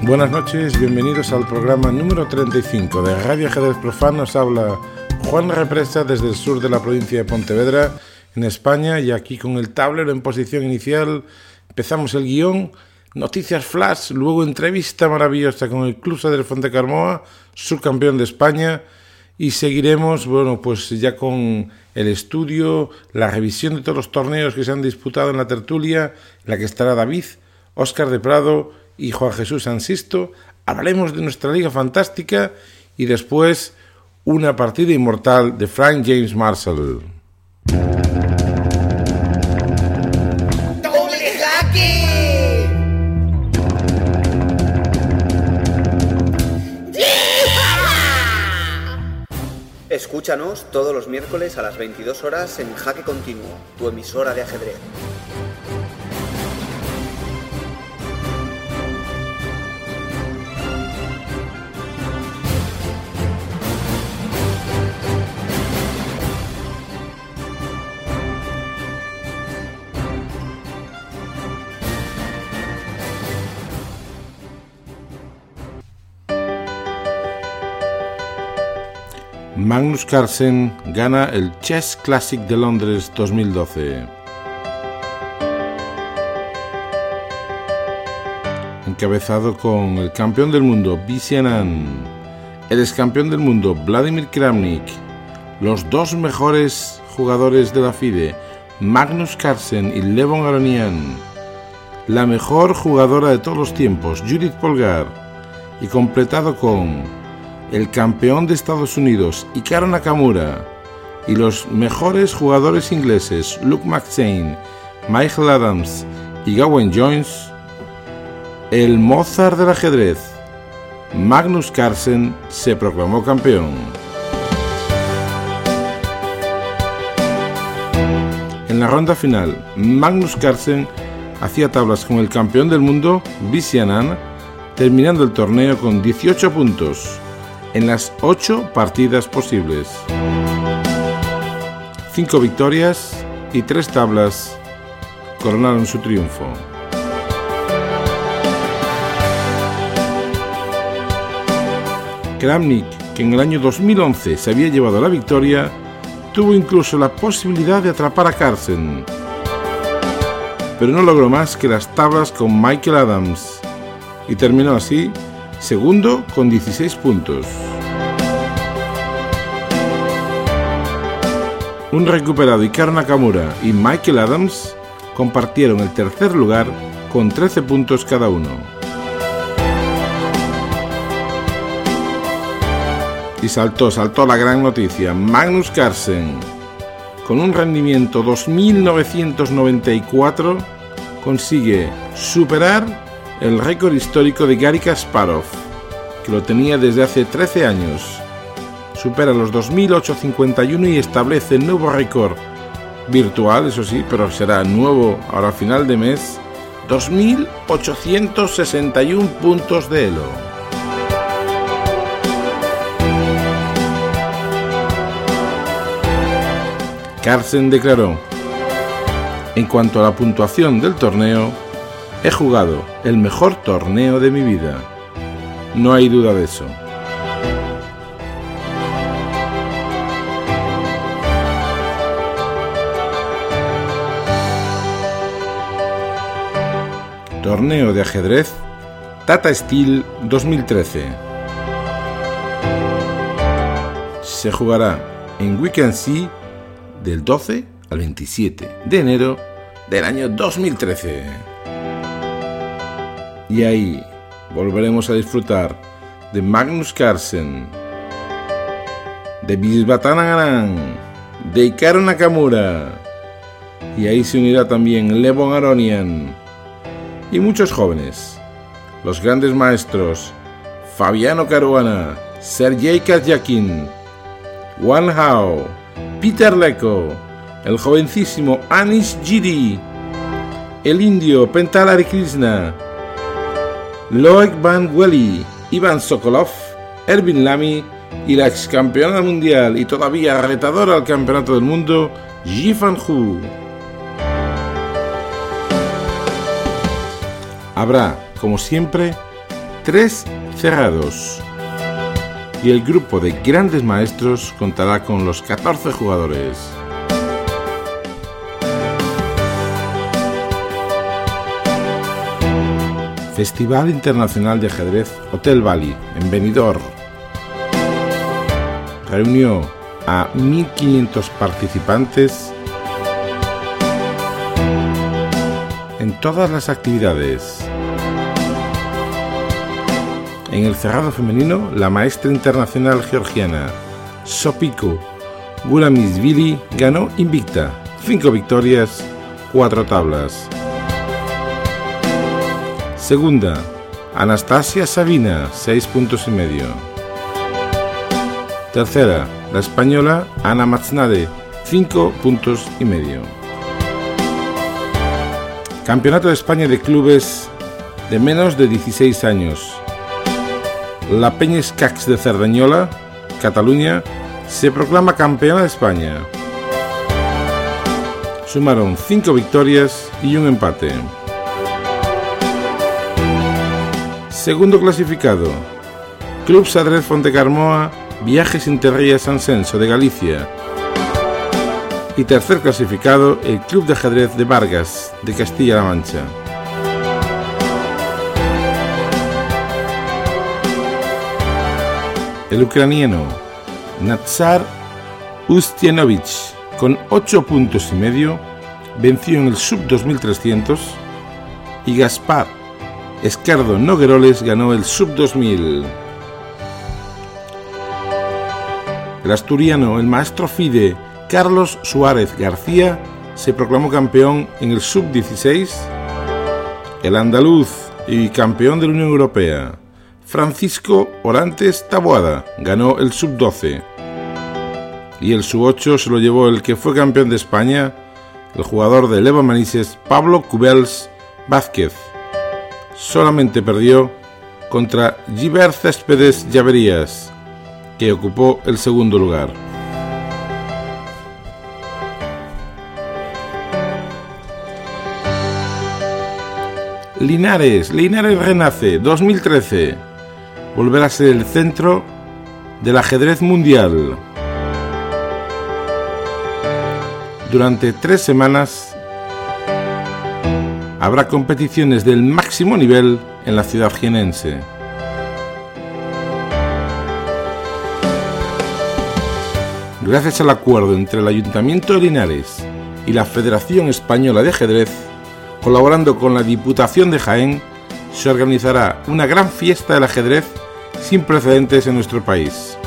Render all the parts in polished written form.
Buenas noches, bienvenidos al programa número 35 de Radio Ajedrez Profano. Os habla Juan Represa desde el sur de la provincia de Pontevedra, en España, y aquí con el tablero en posición inicial empezamos el guión, noticias flash, luego entrevista maravillosa con el Club Sadel Fontecarmoa, subcampeón de España, y seguiremos, pues ya con el estudio, la revisión de todos los torneos que se han disputado en la tertulia, en la que estará David, Óscar de Prado y Juan Jesús Ansisto. Hablaremos de nuestra liga fantástica y después una partida inmortal de Frank James Marshall. Escúchanos todos los miércoles a las 22 horas en Jaque Continuo, tu emisora de ajedrez. Magnus Carlsen gana el Chess Classic de Londres 2012. Encabezado con el campeón del mundo BC Anand, el excampeón del mundo Vladimir Kramnik, los dos mejores jugadores de la FIDE, Magnus Carlsen y Levon Aronian, la mejor jugadora de todos los tiempos, Judith Polgar, y completado con el campeón de Estados Unidos, Hikaru Nakamura, y los mejores jugadores ingleses, Luke McShane, Michael Adams y Gawain Jones, el Mozart del ajedrez, Magnus Carlsen, se proclamó campeón. En la ronda final, Magnus Carlsen hacía tablas con el campeón del mundo, BC Anand, terminando el torneo con 18 puntos. En las 8 partidas posibles. 5 victorias y 3 tablas coronaron su triunfo. Kramnik, que en el año 2011 se había llevado la victoria, tuvo incluso la posibilidad de atrapar a Carlsen, pero no logró más que las tablas con Michael Adams y terminó así segundo con 16 puntos. Un recuperado Hikaru Nakamura y Michael Adams compartieron el tercer lugar con 13 puntos cada uno. Y saltó la gran noticia. Magnus Carlsen, con un rendimiento 2.994, consigue superar el récord histórico de Garry Kasparov, que lo tenía desde hace 13 años. Supera los 2.851 y establece nuevo récord virtual, eso sí, pero será nuevo ahora a final de mes, 2.861 puntos de elo. Carlsen declaró: en cuanto a la puntuación del torneo, he jugado el mejor torneo de mi vida. No hay duda de eso. Torneo de ajedrez Tata Steel 2013. Se jugará en Wincansea del 12 al 27 de enero del año 2013. Y ahí volveremos a disfrutar de Magnus Carlsen, de Viswanathan Anand, de Hikaru Nakamura, y ahí se unirá también Levon Aronian y muchos jóvenes, los grandes maestros Fabiano Caruana, Sergei Karjakin, Wang Hao, Peter Leko, el jovencísimo Anish Giri, el indio Pentalari Krishna, Loic Van Welly, Ivan Sokolov, Ervin Lamy y la ex campeona mundial y todavía retadora al campeonato del mundo, Yifan Hu. Habrá, como siempre, 3 cerrados. Y el grupo de grandes maestros contará con los 14 jugadores. Festival Internacional de Ajedrez Hotel Bali, en Benidorm. Reunió a 1.500 participantes en todas las actividades. En el cerrado femenino, la maestra internacional georgiana Sopiko Guramisvili ganó invicta, 5 victorias, 4 tablas. Segunda, Anastasia Sabina, 6,5 puntos. Tercera, la española Ana Matznade, 5,5 puntos. Campeonato de España de clubes de menos de 16 años. La Peña Escacs de Cerdañola, Cataluña, se proclama campeona de España. Sumaron 5 victorias y un empate. Segundo clasificado, Club Xadrez Fontecarmoa, Viajes Interrías San Censo de Galicia. Y tercer clasificado, el Club de Ajedrez de Vargas, de Castilla-La Mancha. El ucraniano Nazar Ustyanovich, con 8,5 puntos, venció en el Sub-2300 y Gaspar Esquerdo Nogueroles ganó el Sub-2000. El asturiano, el maestro FIDE Carlos Suárez García, se proclamó campeón en el Sub-16. El andaluz y campeón de la Unión Europea Francisco Orantes Taboada ganó el Sub-12. Y el Sub-8 se lo llevó el que fue campeón de España, el jugador de Leva Manises Pablo Cubels Vázquez. Solamente perdió contra Gibert Céspedes Llaverías, que ocupó el segundo lugar. Linares renace, 2013. Volverá a ser el centro del ajedrez mundial. Durante 3 semanas habrá competiciones del máximo nivel en la ciudad jienense. Gracias al acuerdo entre el Ayuntamiento de Linares y la Federación Española de Ajedrez, colaborando con la Diputación de Jaén, se organizará una gran fiesta del ajedrez sin precedentes en nuestro país.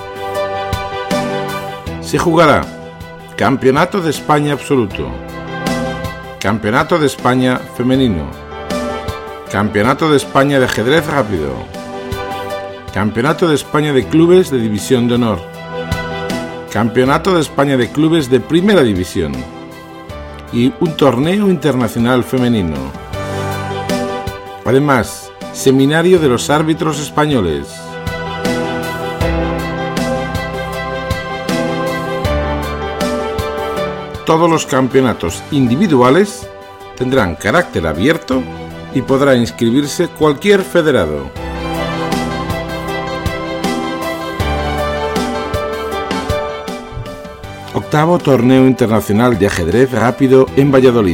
Se jugará Campeonato de España Absoluto, Campeonato de España Femenino, Campeonato de España de Ajedrez Rápido, Campeonato de España de Clubes de División de Honor, Campeonato de España de Clubes de Primera División y un torneo internacional femenino. Además, Seminario de los Árbitros Españoles. Todos los campeonatos individuales tendrán carácter abierto y podrá inscribirse cualquier federado. Octavo Torneo Internacional de Ajedrez Rápido en Valladolid.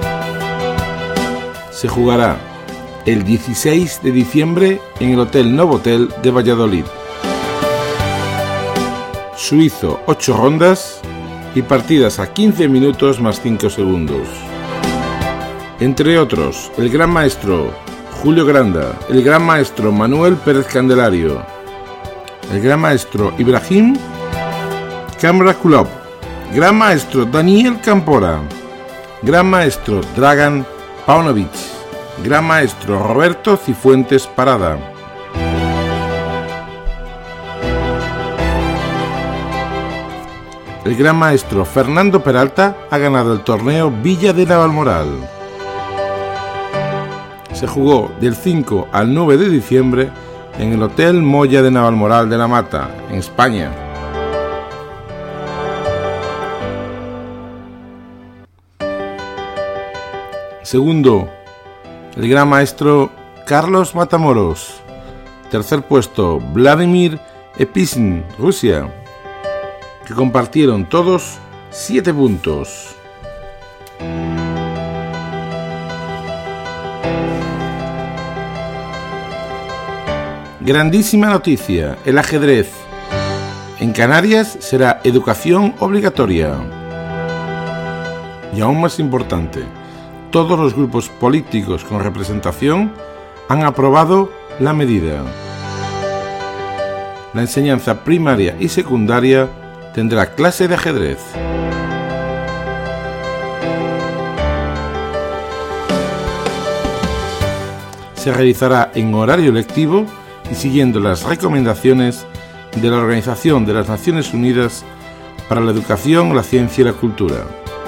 Se jugará el 16 de diciembre en el Hotel Novotel de Valladolid. Suizo 8 rondas y partidas a 15 minutos más 5 segundos. Entre otros, el Gran Maestro Julio Granda, el Gran Maestro Manuel Pérez Candelario, el Gran Maestro Ibrahim Kamrakulov, Gran Maestro Daniel Campora, Gran Maestro Dragan Paunovic, Gran Maestro Roberto Cifuentes Parada. El Gran Maestro Fernando Peralta ha ganado el torneo Villa de Navalmoral. Se jugó del 5 al 9 de diciembre en el Hotel Moya de Navalmoral de la Mata, en España. Segundo, el Gran Maestro Carlos Matamoros, Tercer puesto, Vladimir Epizin, Rusia, que compartieron todos 7 puntos. Grandísima noticia, el ajedrez. En Canarias será educación obligatoria. Y aún más importante, todos los grupos políticos con representación han aprobado la medida. La enseñanza primaria y secundaria tendrá clase de ajedrez. Se realizará en horario lectivo y siguiendo las recomendaciones de la Organización de las Naciones Unidas para la Educación, la Ciencia y la Cultura.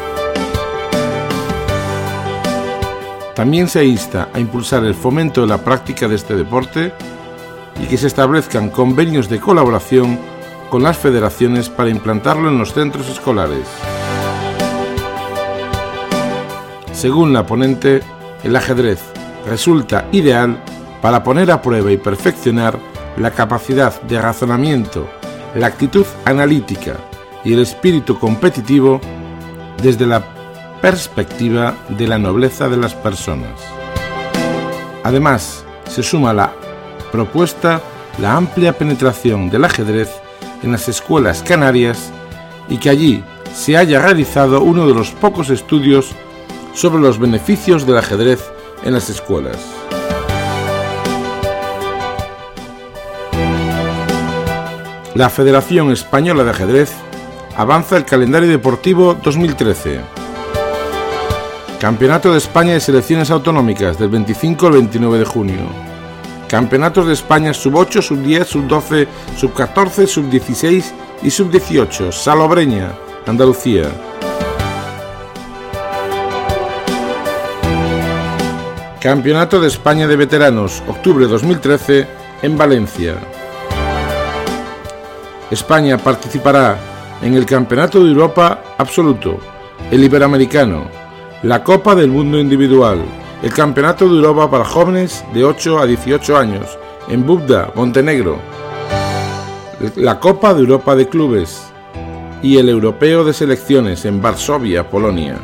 También se insta a impulsar el fomento de la práctica de este deporte y que se establezcan convenios de colaboración con las federaciones para implantarlo en los centros escolares. Según la ponente, el ajedrez resulta ideal para poner a prueba y perfeccionar la capacidad de razonamiento, la actitud analítica y el espíritu competitivo desde la perspectiva de la nobleza de las personas. Además, se suma a la propuesta la amplia penetración del ajedrez en las escuelas canarias y que allí se haya realizado uno de los pocos estudios sobre los beneficios del ajedrez en las escuelas. La Federación Española de Ajedrez avanza el calendario deportivo 2013. Campeonato de España de Selecciones Autonómicas del 25 al 29 de junio. Campeonatos de España sub-8, sub-10, sub-12, sub-14, sub-16 y sub-18, Salobreña, Andalucía. Campeonato de España de Veteranos, octubre 2013, en Valencia. España participará en el Campeonato de Europa Absoluto, el Iberoamericano, la Copa del Mundo Individual, el Campeonato de Europa para jóvenes de 8 a 18 años, en Budva, Montenegro, la Copa de Europa de Clubes y el Europeo de Selecciones en Varsovia, Polonia.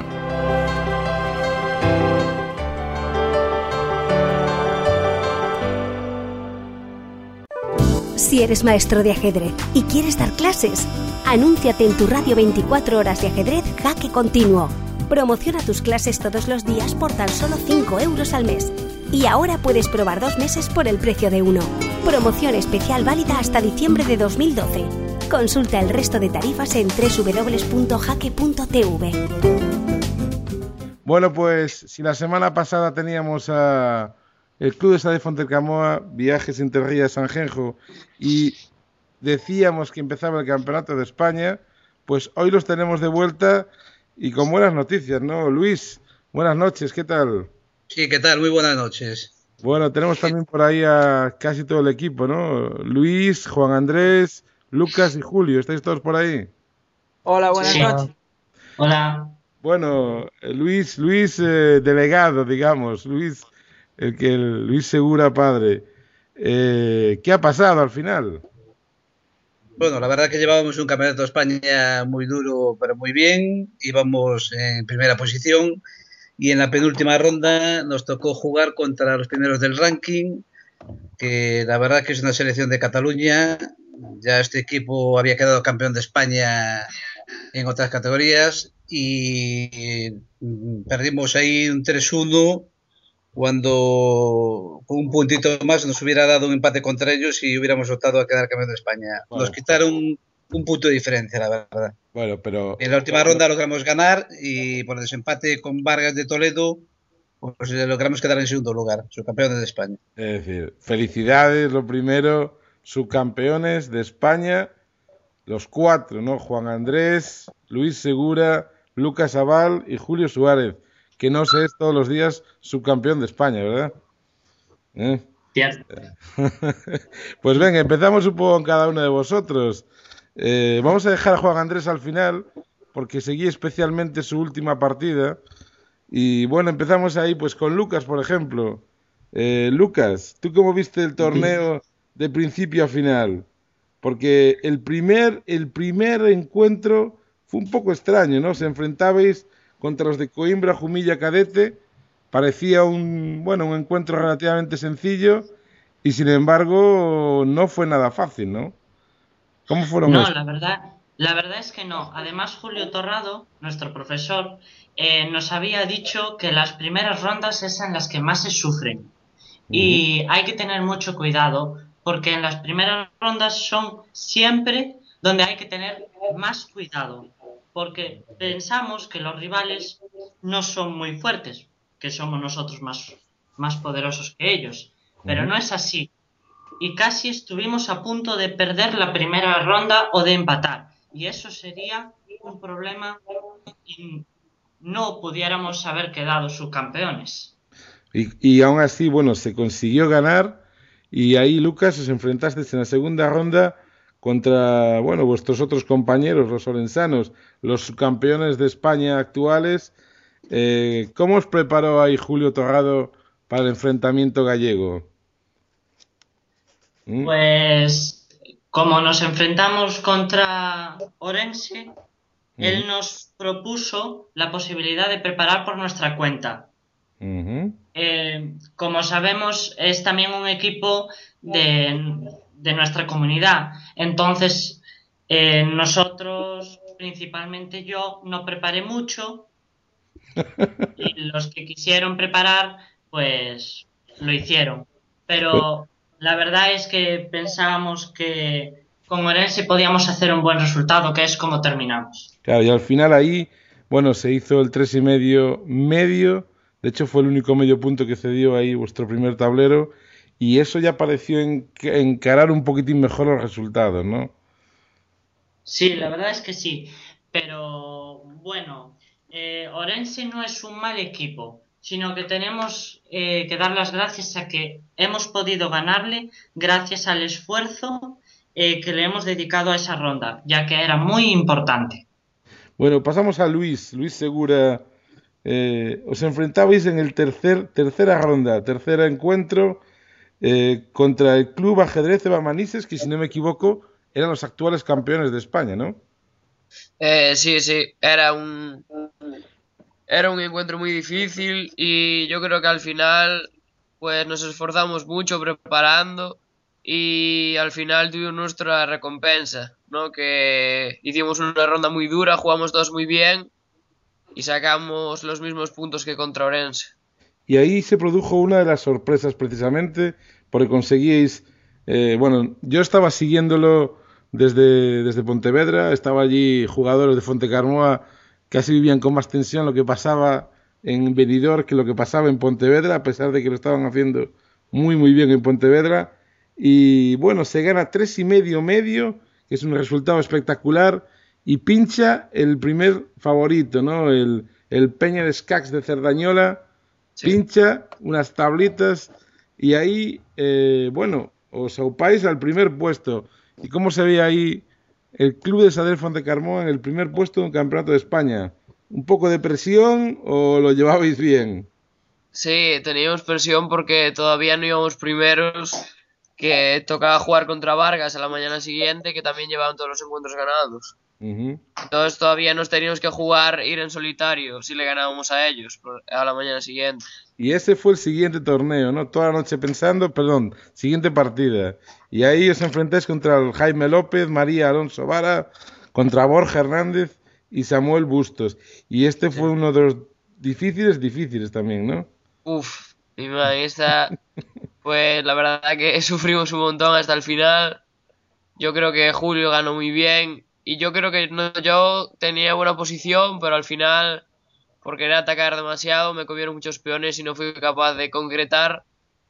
Si eres maestro de ajedrez y quieres dar clases, anúnciate en tu radio 24 horas de ajedrez Jaque Continuo. Promociona tus clases todos los días por tan solo 5 euros al mes. Y ahora puedes probar 2 meses por el precio de uno. Promoción especial válida hasta diciembre de 2012. Consulta el resto de tarifas en www.jaque.tv. Bueno, pues si la semana pasada teníamos a el Club de Sade Fontercamoa, Viajes Interrías Sanjenjo, y decíamos que empezaba el Campeonato de España, pues hoy los tenemos de vuelta y con buenas noticias, ¿no? Luis, buenas noches, ¿qué tal? Sí, ¿qué tal? Muy buenas noches. Bueno, tenemos también por ahí a casi todo el equipo, ¿no? Luis, Juan Andrés, Lucas y Julio, ¿estáis todos por ahí? Hola, buenas noches. Hola. Bueno, Luis, delegado, digamos, Luis Segura padre. ¿Qué ha pasado al final? Bueno, la verdad que llevábamos un Campeonato de España muy duro, pero muy bien. Íbamos en primera posición y en la penúltima ronda nos tocó jugar contra los primeros del ranking, que la verdad que es una selección de Cataluña. Ya este equipo había quedado campeón de España en otras categorías y perdimos ahí un 3-1 cuando con un puntito más nos hubiera dado un empate contra ellos y hubiéramos optado a quedar campeón de España. Bueno, nos quitaron un punto de diferencia, la verdad. Bueno, pero en la última ronda logramos ganar y por el desempate con Vargas de Toledo pues logramos quedar en segundo lugar, subcampeones de España. Es decir, felicidades, lo primero, subcampeones de España, los 4, ¿no? Juan Andrés, Luis Segura, Lucas Aval y Julio Suárez, que no se es todos los días subcampeón de España, ¿verdad? Cierto. Pues venga, empezamos un poco con cada uno de vosotros. Vamos a dejar a Juan Andrés al final, porque seguí especialmente su última partida. Y bueno, empezamos ahí pues con Lucas, por ejemplo. Lucas, ¿tú cómo viste el torneo de principio a final, porque el primer encuentro fue un poco extraño, ¿no? Se enfrentabais contra los de Coimbra, Jumilla, Cadete, parecía un encuentro relativamente sencillo y sin embargo no fue nada fácil, ¿no? ¿Cómo fueron No, estos? la verdad es que no. Además, Julio Torrado, nuestro profesor, nos había dicho que las primeras rondas es en las que más se sufren. Y hay que tener mucho cuidado porque en las primeras rondas son siempre donde hay que tener más cuidado. Porque pensamos que los rivales no son muy fuertes, que somos nosotros más poderosos que ellos. Pero no es así. Y casi estuvimos a punto de perder la primera ronda o de empatar. Y eso sería un problema y no pudiéramos haber quedado subcampeones. Y aún así, bueno, se consiguió ganar y ahí, Lucas, os enfrentasteis en la segunda ronda contra, bueno, vuestros otros compañeros, los orensanos, los subcampeones de España actuales. ¿Cómo os preparó ahí Julio Torrado para el enfrentamiento gallego? Pues como nos enfrentamos contra Orense, él nos propuso la posibilidad de preparar por nuestra cuenta. Como sabemos, es también un equipo de nuestra comunidad. Entonces, nosotros, principalmente yo, no preparé mucho y los que quisieron preparar, pues lo hicieron. Pero la verdad es que pensábamos que con Orense podíamos hacer un buen resultado, que es como terminamos. Claro, y al final ahí, bueno, se hizo el 3,5 medio. De hecho, fue el único medio punto que cedió ahí vuestro primer tablero. Y eso ya pareció encarar un poquitín mejor los resultados, ¿no? Sí, la verdad es que sí. Pero bueno, Orense no es un mal equipo, sino que tenemos que dar las gracias a que hemos podido ganarle gracias al esfuerzo que le hemos dedicado a esa ronda, ya que era muy importante. Bueno, pasamos a Luis Segura. Os enfrentabais en el tercera ronda, tercer encuentro contra el Club Ajedrez Eva Manises, que si no me equivoco eran los actuales campeones de España, ¿no? Sí, era un encuentro muy difícil y yo creo que al final pues nos esforzamos mucho preparando y al final tuvimos nuestra recompensa, ¿no? Que hicimos una ronda muy dura, jugamos todos muy bien y sacamos los mismos puntos que contra Orense. Y ahí se produjo una de las sorpresas precisamente, porque conseguíais, bueno, yo estaba siguiéndolo desde Pontevedra, estaba allí jugadores de Fontecarmoa, casi vivían con más tensión lo que pasaba en Benidorm que lo que pasaba en Pontevedra, a pesar de que lo estaban haciendo muy muy bien en Pontevedra. Y bueno, se gana 3,5 medio, que es un resultado espectacular, y pincha el primer favorito, ¿no? El Peña de Escacs de Cerdañola, sí. Pincha unas tablitas y ahí, bueno, os aupáis al primer puesto. ¿Y cómo se ve ahí el Club de Sadel Fontecarmoa en el primer puesto de un campeonato de España? ¿Un poco de presión o lo llevabais bien? Sí, teníamos presión porque todavía no íbamos primeros, que tocaba jugar contra Vargas a la mañana siguiente, que también llevaban todos los encuentros ganados. Entonces todavía nos teníamos que jugar ir en solitario si le ganábamos a ellos a la mañana siguiente. Y ese fue el siguiente torneo, ¿no? Toda la noche pensando, siguiente partida. Y ahí os enfrentáis contra el Jaime López, María Alonso Vara, contra Borja Hernández y Samuel Bustos. Y este fue uno de los difíciles también, ¿no? Uf, mi madre, esta pues la verdad que sufrimos un montón hasta el final. Yo creo que Julio ganó muy bien. Y yo creo que yo tenía buena posición, pero al final, por querer atacar demasiado, me comieron muchos peones y no fui capaz de concretar.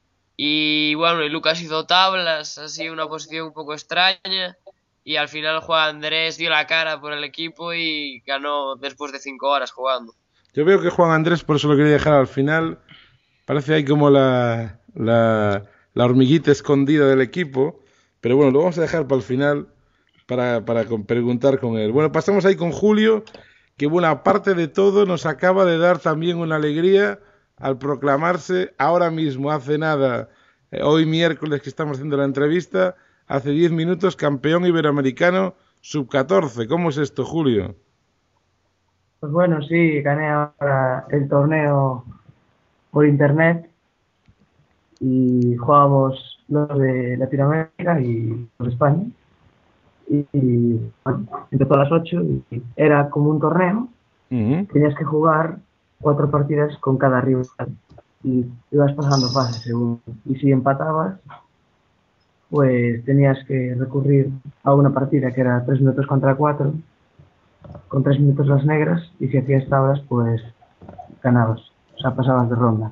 Y bueno, y Lucas hizo tablas, así una posición un poco extraña. Y al final Juan Andrés dio la cara por el equipo y ganó después de 5 horas jugando. Yo veo que Juan Andrés, por eso lo quería dejar al final, parece ahí como la hormiguita escondida del equipo. Pero bueno, lo vamos a dejar para el final. Para preguntar con él. Bueno, pasamos ahí con Julio, que bueno, aparte de todo, nos acaba de dar también una alegría al proclamarse ahora mismo, hace nada, hoy miércoles que estamos haciendo la entrevista, hace 10 minutos campeón iberoamericano sub-14. ¿Cómo es esto, Julio? Pues bueno, sí, gané ahora el torneo por internet y jugábamos los de Latinoamérica y los de España. Y bueno, empezó a las 8 y era como un torneo. Tenías que jugar 4 partidas con cada rival y ibas pasando fases según. Y si empatabas, pues tenías que recurrir a una partida que era 3 minutos contra 4, con 3 minutos las negras, y si hacías tablas, pues ganabas, o sea, pasabas de ronda.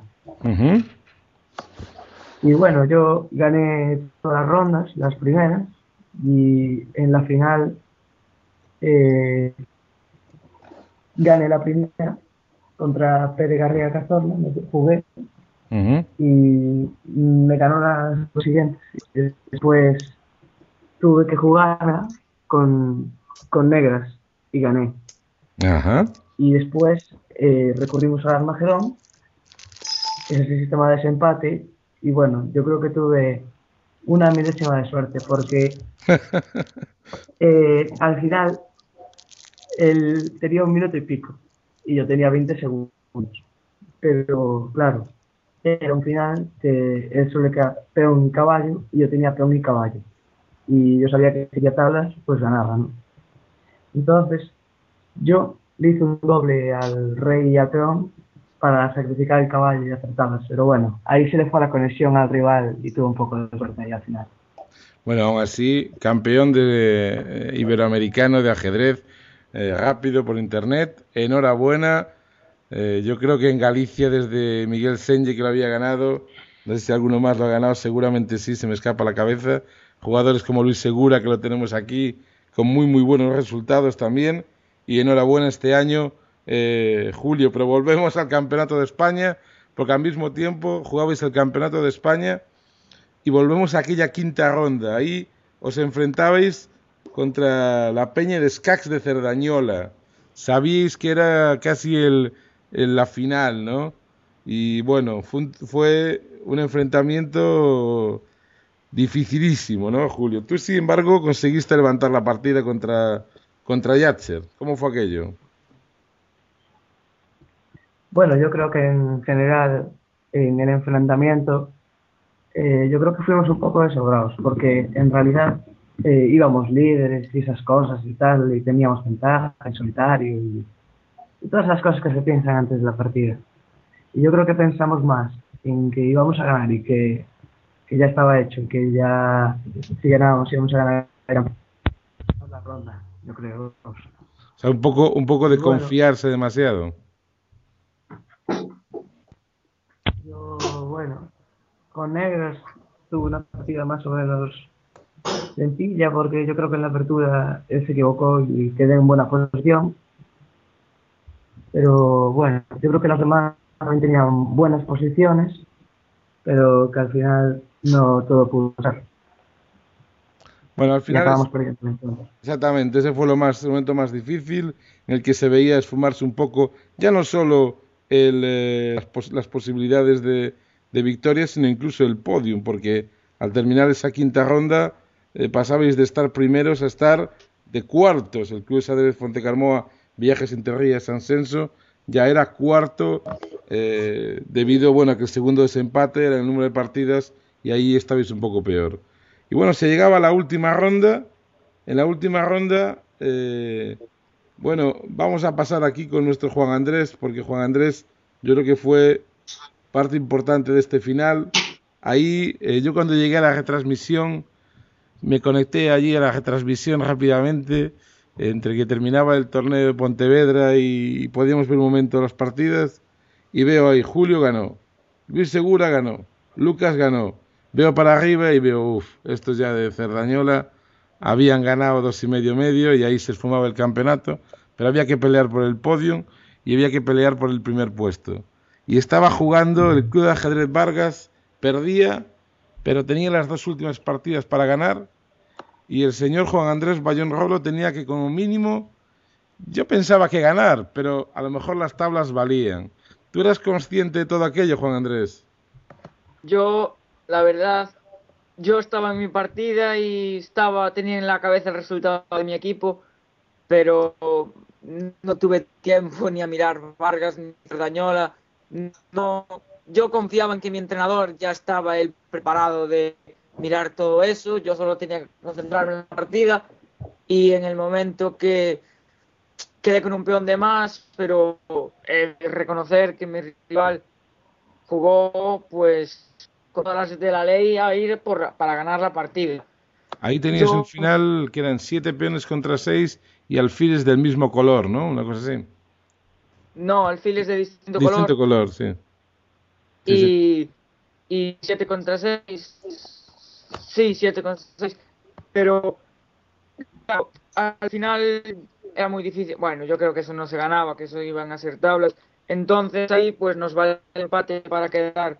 Y bueno, yo gané todas las rondas, las primeras, y en la final gané la primera contra Pere Garriga Cazorla, me jugué, y me ganó las siguientes. Después tuve que jugarla con negras y gané. Y después recurrimos al Armagedón, que es el sistema de desempate, y bueno, yo creo que tuve una milésima de suerte, porque al final él tenía 1 minuto y pico y yo tenía 20 segundos, pero claro, era un final que él suele quedar peón y caballo y yo tenía peón y caballo, y yo sabía que si quería tablas pues ganaba, ¿no? Entonces yo le hice un doble al rey y al peón para sacrificar el caballo y hacer tablas, pero bueno, ahí se le fue la conexión al rival y tuvo un poco de suerte ahí al final. Bueno, aún así, campeón de iberoamericano de ajedrez rápido por internet, enhorabuena. Yo creo que en Galicia, desde Miguel Senlle, que lo había ganado, no sé si alguno más lo ha ganado, seguramente sí, se me escapa la cabeza. Jugadores como Luis Segura, que lo tenemos aquí, con muy muy buenos resultados también. Y enhorabuena este año, Julio. Pero volvemos al Campeonato de España, porque al mismo tiempo jugabais el Campeonato de España y volvemos a aquella quinta ronda. Ahí os enfrentabais contra la Peña de Escacs de Cerdañola. Sabíais que era casi la final, ¿no? Y bueno, fue un enfrentamiento dificilísimo, ¿no, Julio? Tú, sin embargo, conseguiste levantar la partida contra Yatzer. ¿Cómo fue aquello? Bueno, yo creo que en general, en el enfrentamiento, yo creo que fuimos un poco desobrados, porque en realidad íbamos líderes y esas cosas y tal, y teníamos ventaja en solitario y todas esas cosas que se piensan antes de la partida. Y yo creo que pensamos más en que íbamos a ganar y que ya estaba hecho, y que ya si ganábamos íbamos a ganar la ronda, yo creo. O sea, un poco de confiarse demasiado. Yo, bueno, con negras tuve una partida más o menos sencilla, porque yo creo que en la apertura él se equivocó y quedé en buena posición. Pero bueno, yo creo que los demás también tenían buenas posiciones, pero que al final no todo pudo pasar. Bueno, al final acabamos perdiendo entonces. Exactamente, ese fue el momento más difícil, en el que se veía esfumarse un poco, ya no solo las posibilidades de victoria, sino incluso el podium, porque al terminar esa quinta ronda pasabais de estar primeros a estar de cuartos. El Club de Ajedrez Fontecarmoa Viajes Entre Rías San Censo ya era cuarto, debido a que el segundo desempate era el número de partidas, y ahí estabais un poco peor. Y bueno, se llegaba a la última ronda. En la última ronda, vamos a pasar aquí con nuestro Juan Andrés, porque Juan Andrés yo creo que fue parte importante de este final. Ahí, yo cuando llegué a la retransmisión, me conecté allí a la retransmisión rápidamente, entre que terminaba el torneo de Pontevedra y podíamos ver un momento las partidas, y veo ahí, Julio ganó, Luis Segura ganó, Lucas ganó. Veo para arriba y veo, estos ya de Cerdañola habían ganado 2,5 y ahí se esfumaba el campeonato, pero había que pelear por el podio y había que pelear por el primer puesto. Y estaba jugando el Club de Ajedrez Vargas, perdía, pero tenía las 2 últimas partidas para ganar, y el señor Juan Andrés Bayón Rolo tenía que, como mínimo, yo pensaba que ganar, pero a lo mejor las tablas valían. ¿Tú eras consciente de todo aquello, Juan Andrés? Yo la verdad, yo estaba en mi partida y tenía en la cabeza el resultado de mi equipo, pero no tuve tiempo ni a mirar Vargas ni Dañola. No, yo confiaba en que mi entrenador ya estaba él preparado de mirar todo eso, yo solo tenía que concentrarme en la partida y en el momento que quedé con un peón de más, pero reconocer que mi rival jugó pues con todas las de la ley a ir para ganar la partida. Ahí tenías un final que eran 7 peones contra 6 y alfiles del mismo color, ¿no? Una cosa así. No, alfiles de distinto color, sí. Y 7 contra 6. Sí, 7 contra 6. Pero claro, al final era muy difícil. Bueno, yo creo que eso no se ganaba, que eso iban a ser tablas. Entonces ahí pues nos va el empate para quedar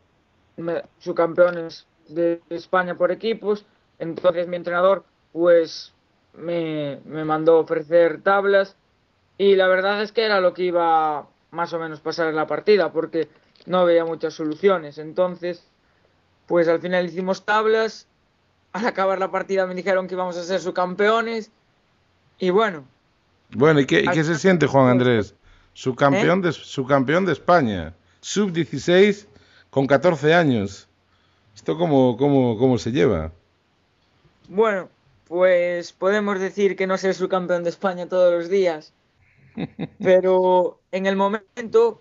subcampeones de España por equipos. Entonces mi entrenador pues me mandó ofrecer tablas y la verdad es que era lo que iba más o menos pasar en la partida porque no veía muchas soluciones. Entonces pues al final hicimos tablas. Al acabar la partida me dijeron que íbamos a ser subcampeones y bueno. Bueno, ¿y qué se siente, Juan Andrés? Subcampeón de España, sub-16 con 14 años. ¿Esto cómo se lleva? Bueno, pues podemos decir que no ser subcampeón de España todos los días, pero en el momento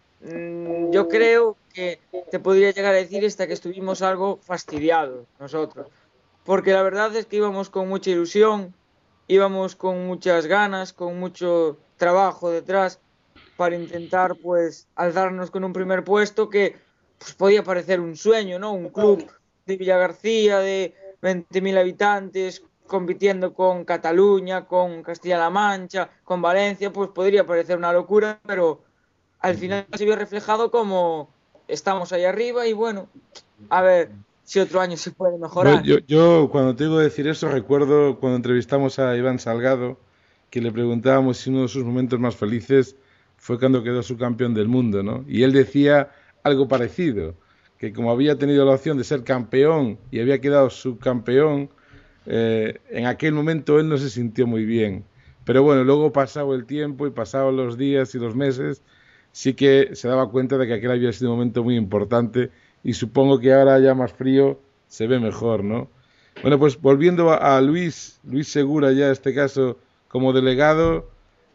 yo creo que te podría llegar a decir hasta que estuvimos algo fastidiados nosotros, porque la verdad es que íbamos con mucha ilusión, íbamos con muchas ganas, con mucho trabajo detrás para intentar pues alzarnos con un primer puesto que pues podía parecer un sueño, ¿no? Un club de Villagarcía de 20.000 habitantes compitiendo con Cataluña, con Castilla-La Mancha, con Valencia, pues podría parecer una locura, pero al final se vio reflejado como estamos ahí arriba y bueno, a ver si otro año se puede mejorar. Bueno, yo cuando te digo decir eso recuerdo cuando entrevistamos a Iván Salgado que le preguntábamos si uno de sus momentos más felices fue cuando quedó subcampeón del mundo, ¿no? Y él decía algo parecido, que como había tenido la opción de ser campeón y había quedado subcampeón, en aquel momento él no se sintió muy bien. Pero bueno, luego pasado el tiempo y pasados los días y los meses, sí que se daba cuenta de que aquel había sido un momento muy importante y supongo que ahora ya más frío se ve mejor, ¿no? Bueno, pues volviendo a Luis Segura ya en este caso como delegado,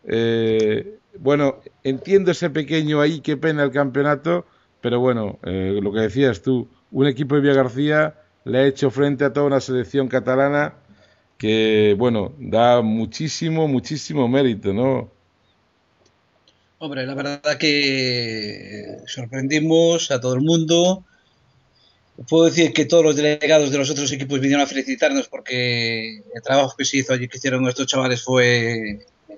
bueno, entiendo ese pequeño ahí, qué pena el campeonato, pero bueno, lo que decías tú, un equipo de Villagarcía le ha hecho frente a toda una selección catalana que, bueno, da muchísimo mérito, ¿no? Hombre, la verdad que sorprendimos a todo el mundo. Puedo decir que todos los delegados de los otros equipos vinieron a felicitarnos porque el trabajo que se hizo allí, que hicieron estos chavales fue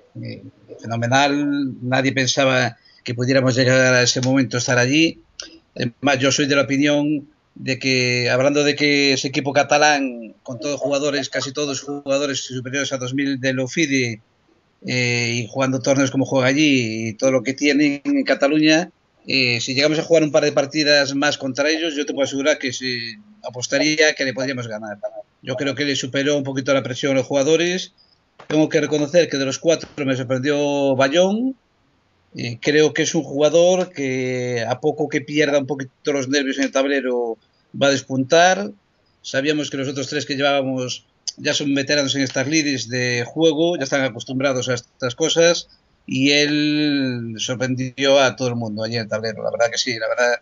fenomenal. Nadie pensaba que pudiéramos llegar a ese momento, estar allí. Además, yo soy de la opinión de que, hablando de que ese equipo catalán, con todos jugadores, casi todos jugadores superiores a 2000 del OFIDE, y jugando torneos como juega allí y todo lo que tienen en Cataluña, si llegamos a jugar un par de partidas más contra ellos, yo te puedo asegurar que apostaría que le podríamos ganar. Yo creo que le superó un poquito la presión a los jugadores. Tengo que reconocer que de los 4 me sorprendió Bayón. Creo que es un jugador que a poco que pierda un poquito los nervios en el tablero va a despuntar. Sabíamos que los otros 3 que llevábamos ya son veteranos en estas lides de juego, ya están acostumbrados a estas cosas y él sorprendió a todo el mundo allí en el tablero, la verdad que sí, la verdad,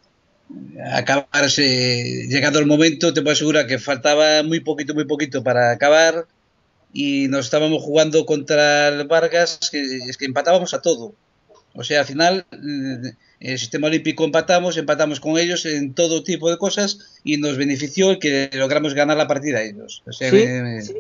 acabarse, llegado el momento, te puedo asegurar que faltaba muy poquito para acabar y nos estábamos jugando contra el Vargas, que es que empatábamos a todo. O sea, al final, el sistema olímpico empatamos con ellos en todo tipo de cosas y nos benefició el que logramos ganar la partida a ellos. O sea, sí.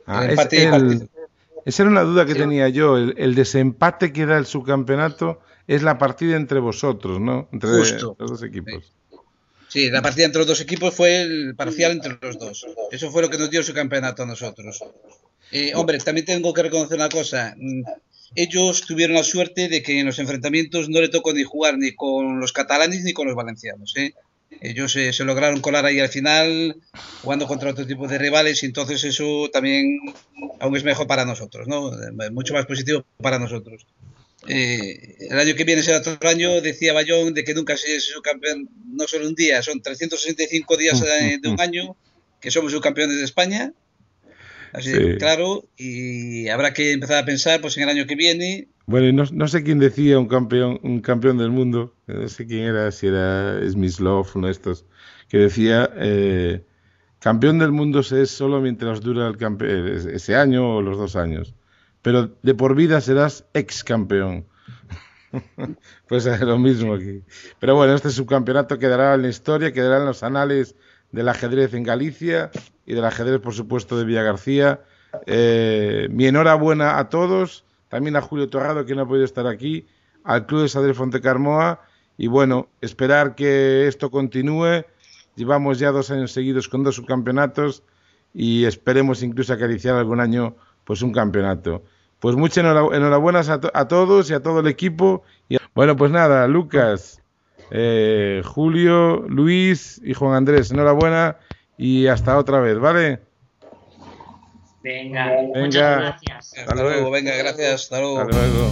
Esa era una duda que tenía yo. El desempate que da el subcampeonato es la partida entre vosotros, ¿no? Entre Justo. los dos equipos. Sí, la partida entre los dos equipos fue el parcial entre los dos. Eso fue lo que nos dio el subcampeonato a nosotros. Hombre, también tengo que reconocer una cosa. Ellos tuvieron la suerte de que en los enfrentamientos no le tocó ni jugar ni con los catalanes ni con los valencianos, ¿eh? ellos se lograron colar ahí al final, jugando contra otro tipo de rivales, y entonces eso también aún es mejor para nosotros, ¿no? Mucho más positivo para nosotros. El año que viene será otro año, decía Bayón, de que nunca se es subcampeón, no solo un día, son 365 días de un año que somos subcampeones de España. Así Sí. claro, y habrá que empezar a pensar pues en el año que viene. Bueno, y no sé quién decía un campeón del mundo, no sé quién era, si era Smyslov, uno de estos, que decía, campeón del mundo se es solo mientras dura ese año o los 2 años, pero de por vida serás ex campeón. Pues es lo mismo aquí. Pero bueno, este subcampeonato quedará en la historia, quedará en los anales del ajedrez en Galicia y del ajedrez, por supuesto, de Villagarcía. Mi enhorabuena a todos, también a Julio Torrado, que no ha podido estar aquí, al Club de Xadrez Fontecarmoa, y bueno, esperar que esto continúe. Llevamos ya 2 años seguidos con 2 subcampeonatos y esperemos incluso acariciar algún año pues un campeonato. Pues muchas enhorabuenas a todos y a todo el equipo. Bueno, pues nada, Lucas, Julio, Luis y Juan Andrés, enhorabuena y hasta otra vez, ¿vale? Venga, muchas gracias. Hasta luego, venga, gracias, hasta luego. Hasta luego.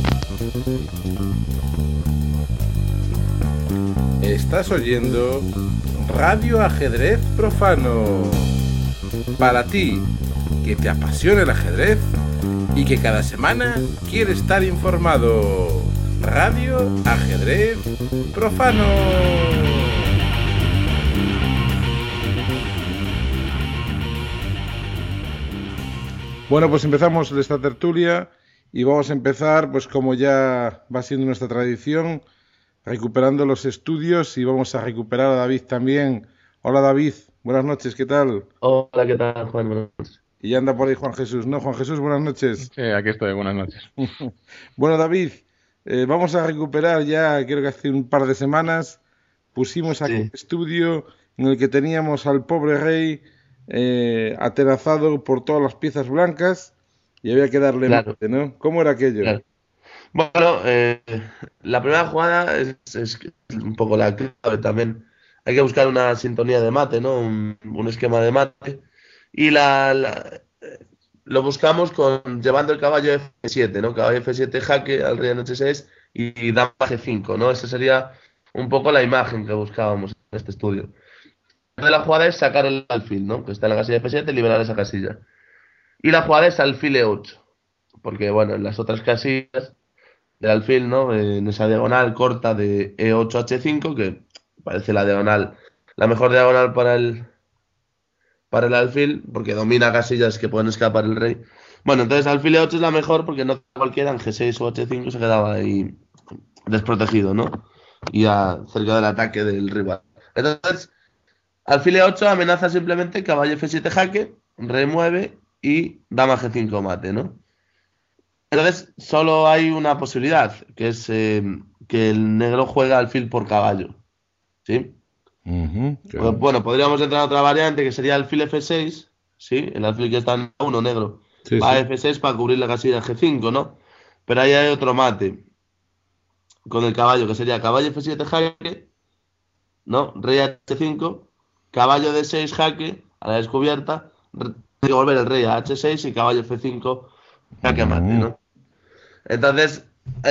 Estás oyendo Radio Ajedrez Profano. Para ti, que te apasiona el ajedrez y que cada semana quiere estar informado. Radio Ajedrez Profano. Bueno, pues empezamos esta tertulia y vamos a empezar, pues como ya va siendo nuestra tradición, recuperando los estudios, y vamos a recuperar a David también. Hola David, buenas noches, ¿qué tal? Hola, ¿qué tal, Juan? Buenas noches. Y ya anda por ahí Juan Jesús, ¿no? Juan Jesús, buenas noches. Sí, aquí estoy, buenas noches. Bueno, David, vamos a recuperar ya, creo que hace un par de semanas, pusimos aquí un estudio en el que teníamos al pobre rey atenazado por todas las piezas blancas y había que darle mate, ¿no? ¿Cómo era aquello? Claro. Bueno, la primera jugada es un poco la clave también. Hay que buscar una sintonía de mate, ¿no? Un esquema de mate. Y lo buscamos llevando el caballo F7, ¿no? Caballo F7 jaque al rey en H6 y dama G5, ¿no? Esa sería un poco la imagen que buscábamos en este estudio. La jugada es sacar el alfil, ¿no? Que está en la casilla F7 y liberar esa casilla. Y la jugada es alfil E8. Porque, bueno, en las otras casillas del alfil, ¿no? En esa diagonal corta de E8 a H5, que parece la mejor diagonal para el alfil, porque domina casillas que pueden escapar el rey. Bueno, entonces alfil E8 es la mejor porque no cualquiera en G6 o H5 se quedaba ahí desprotegido, ¿no? Y cerca del ataque del rival. Entonces, alfil E8 amenaza simplemente caballo F7 jaque, rey mueve y dama G5 mate, ¿no? Entonces, solo hay una posibilidad, que es que el negro juega alfil por caballo, ¿sí? Claro. Bueno, podríamos entrar a otra variante que sería alfil F6, ¿sí? El alfil que está en 1 negro. Sí, va a sí. F6 para cubrir la casilla G5, ¿no? Pero ahí hay otro mate con el caballo, que sería caballo F7 jaque, ¿no? Rey H5, caballo D6 jaque a la descubierta, hay que volver el rey a H6 y caballo F5 jaque mate, ¿no? Entonces,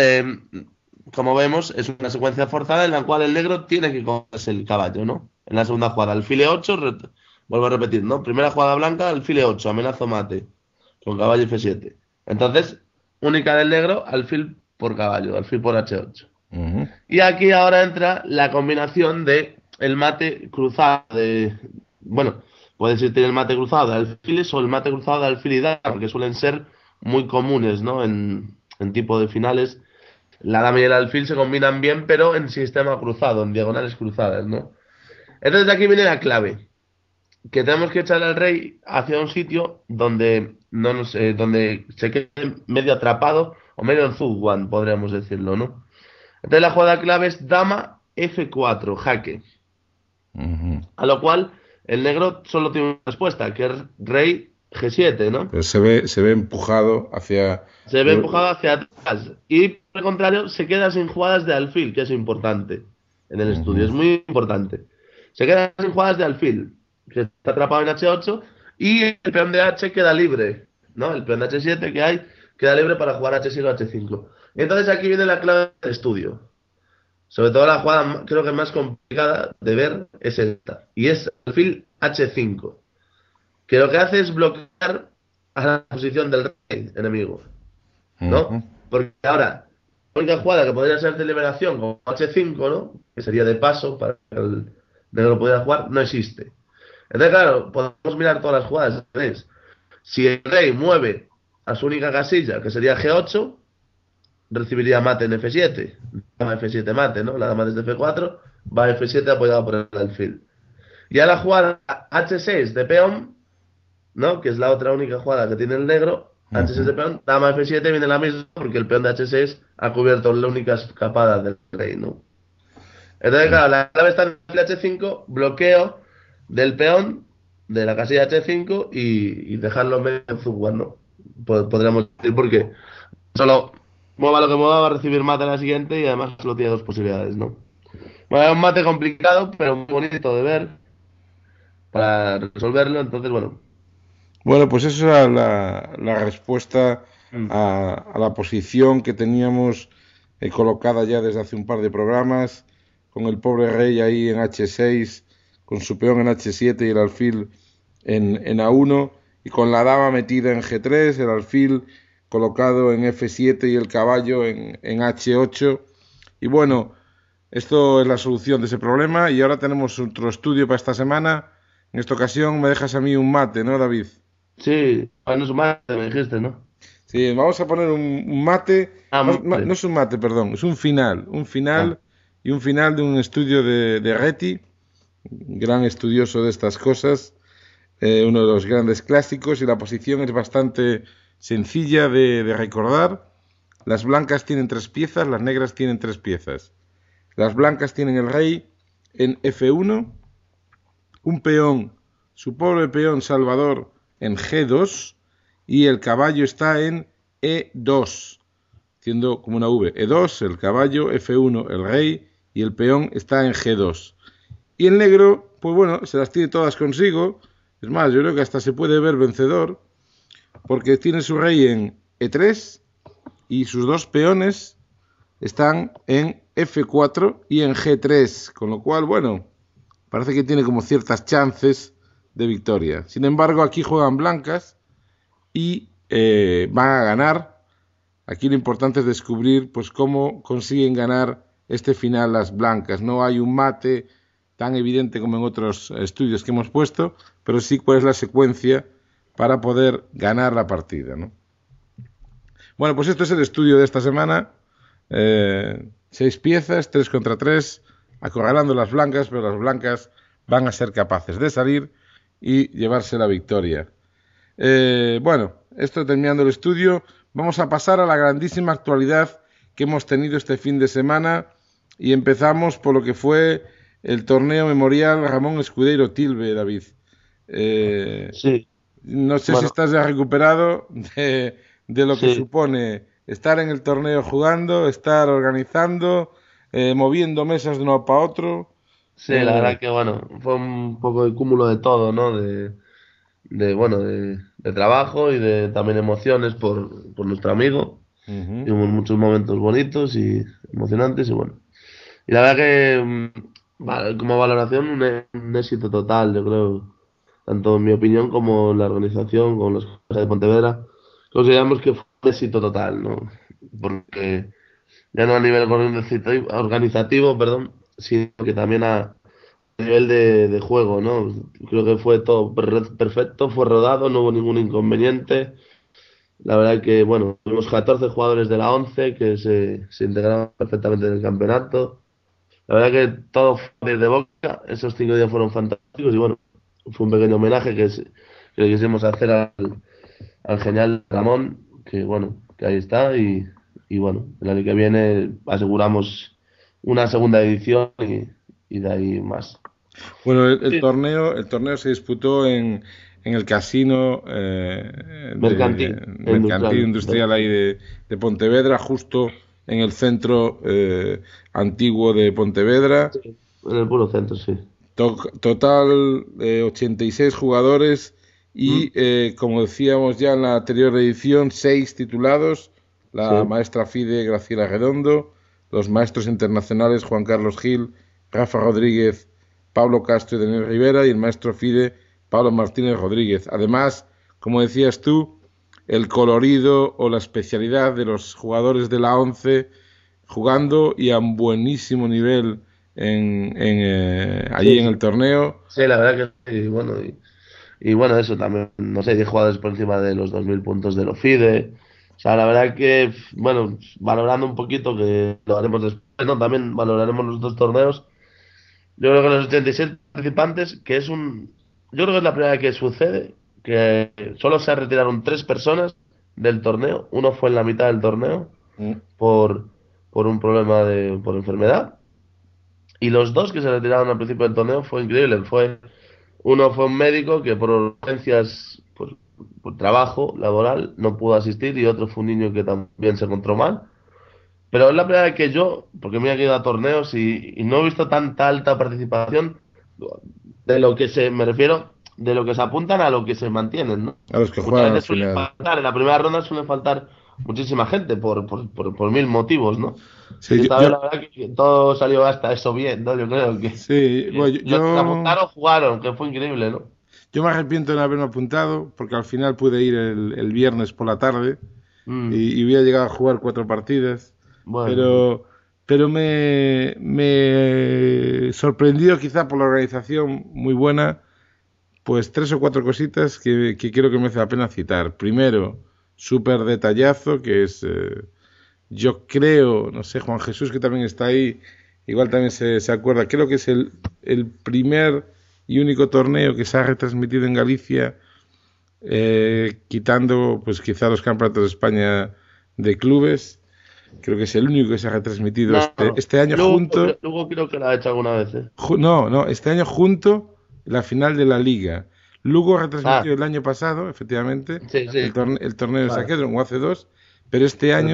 como vemos, es una secuencia forzada en la cual el negro tiene que cogerse el caballo, ¿no? En la segunda jugada, alfil E8, vuelvo a repetir, ¿no? Primera jugada blanca, alfil E8, amenazo mate, con caballo F7. Entonces, única del negro, alfil por caballo, alfil por H8. Y aquí ahora entra la combinación de el mate cruzado bueno, puede existir el mate cruzado de alfiles o el mate cruzado de alfil y dama, que suelen ser muy comunes, ¿no? En tipo de finales, la dama y el alfil se combinan bien, pero en sistema cruzado, en diagonales cruzadas, ¿no? Entonces de aquí viene la clave, que tenemos que echar al rey hacia un sitio donde donde se quede medio atrapado o medio en Zugwan, podríamos decirlo, ¿no? Entonces la jugada clave es dama F4, jaque. A lo cual el negro solo tiene una respuesta, que es rey G7, ¿no? Pero se ve empujado hacia... Se ve empujado hacia atrás. Y por el contrario, se queda sin jugadas de alfil, que es importante en el estudio, es muy importante. se queda sin jugadas de alfil, que está atrapado en H8, y el peón de H queda libre, ¿no? El peón de H7 que hay queda libre para jugar H6 o H5. Y entonces aquí viene la clave del estudio. Sobre todo la jugada creo que más complicada de ver es esta, y es alfil H5, que lo que hace es bloquear a la posición del rey enemigo, ¿no? Porque ahora, la única jugada que podría ser de liberación como H5, ¿no? Que sería de paso para que el negro pudiera jugar, no existe. Entonces, claro, podemos mirar todas las jugadas. ¿Ves? Si el rey mueve a su única casilla, que sería G8, recibiría mate en F7. Dama F7 mate, ¿no? La dama desde F4 va a F7 apoyada por el alfil. Y a la jugada H6 de peón, ¿no? Que es la otra única jugada que tiene el negro, H6 de peón, dama F7 viene la misma porque el peón de H6 ha cubierto la única escapada del rey, ¿no? Entonces, claro, la clave está en el H5, bloqueo del peón de la casilla H5 y dejarlo medio en Zugwar, ¿no? Podríamos decir porque solo mueva lo que mueva va a recibir mate en la siguiente y además solo tiene dos posibilidades, ¿no? Bueno, es un mate complicado, pero muy bonito de ver para resolverlo, entonces, bueno. Bueno, pues esa era la respuesta a la posición que teníamos colocada ya desde hace un par de programas, con el pobre rey ahí en H6, con su peón en H7 y el alfil en A1, y con la dama metida en G3, el alfil colocado en F7 y el caballo en H8. Y bueno, esto es la solución de ese problema, y ahora tenemos otro estudio para esta semana. En esta ocasión me dejas a mí un mate, ¿no, David? Sí, no es un mate, me dijiste, ¿no? Sí, vamos a poner un mate. No es un mate, perdón, es un final. Y un final de un estudio de Reti, gran estudioso de estas cosas, uno de los grandes clásicos, y la posición es bastante sencilla de recordar. Las blancas tienen 3 piezas, las negras tienen 3 piezas. Las blancas tienen el rey en F1, un peón, su pobre peón Salvador, en G2, y el caballo está en E2, haciendo como una V. E2, el caballo, F1, el rey, y el peón está en G2. Y el negro, pues bueno, se las tiene todas consigo. Es más, yo creo que hasta se puede ver vencedor, porque tiene su rey en E3 y sus 2 peones están en F4 y en G3, con lo cual, bueno, parece que tiene como ciertas chances de victoria. Sin embargo, aquí juegan blancas y van a ganar. Aquí lo importante es descubrir pues cómo consiguen ganar este final las blancas. No hay un mate tan evidente como en otros estudios que hemos puesto, pero sí cuál es la secuencia para poder ganar la partida, ¿no? Bueno, pues esto es el estudio de esta semana. 6 piezas, 3 contra 3, acorralando las blancas, pero las blancas van a ser capaces de salir y llevarse la victoria. Bueno, esto terminando el estudio, vamos a pasar a la grandísima actualidad que hemos tenido este fin de semana, y empezamos por lo que fue el torneo memorial Ramón Escudeiro Tilbe, David. Sí. No sé si estás ya recuperado de lo que supone estar en el torneo jugando, estar organizando, moviendo mesas de uno para otro. Sí, la verdad que bueno, fue un poco el cúmulo de todo, ¿no? De trabajo y de también emociones por nuestro amigo. Tuvimos muchos momentos bonitos y emocionantes y bueno. Y la verdad que como valoración un éxito total, yo creo, tanto en mi opinión como en la organización, con los de Pontevedra, consideramos que fue un éxito total, ¿no? Porque ya no a nivel organizativo, sino que también a nivel de juego, ¿no? Creo que fue todo perfecto, fue rodado, no hubo ningún inconveniente. La verdad que, bueno, tuvimos 14 jugadores de la 11 que se integraron perfectamente en el campeonato. La verdad que todo fue de boca, esos 5 días fueron fantásticos y bueno, fue un pequeño homenaje que le quisimos hacer al genial Ramón, que bueno, que ahí está y bueno, el año que viene aseguramos una segunda edición y de ahí más. Bueno, el torneo se disputó en el casino mercantil industrial ahí de Pontevedra, justo en el centro antiguo de Pontevedra. Sí, en el puro centro, sí. Total 86 jugadores y, como decíamos ya en la anterior edición, 6 titulados. La maestra FIDE Graciela Redondo, los maestros internacionales Juan Carlos Gil, Rafa Rodríguez, Pablo Castro y Daniel Rivera, y el maestro FIDE Pablo Martínez Rodríguez. Además, como decías tú, el colorido o la especialidad de los jugadores de la 11 jugando y a un buenísimo nivel allí en el torneo. Sí, la verdad que sí, bueno, y bueno, eso también, no sé, 10 jugadores por encima de los 2000 puntos de los FIDE. O sea, la verdad que, bueno, valorando un poquito, que lo haremos después, ¿no? También valoraremos los 2 torneos. Yo creo que los 86 participantes, yo creo que es la primera vez que sucede, que solo se retiraron 3 personas del torneo. Uno fue en la mitad del torneo por un problema por enfermedad. Y los 2 que se retiraron al principio del torneo fue increíble. Uno fue un médico que por urgencias, por trabajo laboral, no pudo asistir, y otro fue un niño que también se encontró mal. Pero es la primera vez que porque me he ido a torneos y no he visto tanta alta participación me refiero, de lo que se apuntan a lo que se mantienen, ¿no? A los que Muchas juegan al veces final. en la primera ronda suele faltar muchísima gente por 1000 motivos, ¿no? Sí, Y esta vez la verdad que todo salió hasta eso bien, ¿no? Yo creo que sí, bueno, los que se apuntaron jugaron, que fue increíble, ¿no? yo me arrepiento de no haberme apuntado, porque al final pude ir el viernes por la tarde y hubiera llegado a jugar 4 partidas. Bueno. Pero me sorprendió, quizá por la organización muy buena, pues 3 o 4 cositas que creo que merece la pena citar. Primero, súper detallazo, que es, yo creo, no sé, Juan Jesús, que también está ahí, igual también se acuerda, creo que es el primer y único torneo que se ha retransmitido en Galicia, quitando pues quizá los campeonatos de España de clubes. Creo que es el único que se ha retransmitido este año junto. Luego creo que lo ha hecho alguna vez. No, este año junto la final de la Liga. Lugo retransmitió el año pasado, efectivamente, sí. el torneo de Saquedron, o hace 2, pero este año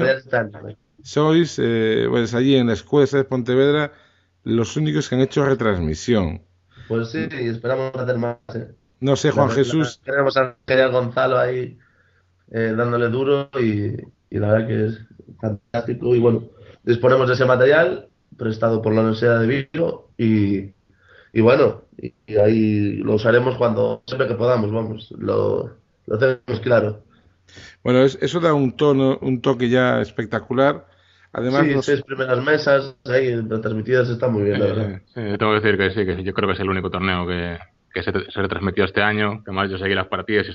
sois, pues allí en la Escuela de Pontevedra, los únicos que han hecho retransmisión. Pues sí, y esperamos hacer más. No sé, Juan Jesús. Tenemos a Gonzalo ahí dándole duro, y la verdad que es fantástico. Y bueno, disponemos de ese material prestado por la Universidad de Vigo y bueno, y ahí lo usaremos siempre que podamos, vamos, lo tenemos claro. Bueno, eso da un toque ya espectacure. Además, sí, 6 primeras mesas ahí retransmitidas, está muy bien, la verdad. Sí, tengo que decir que sí, que yo creo que es el único torneo que se retransmitió este año, que además yo seguí las partidas y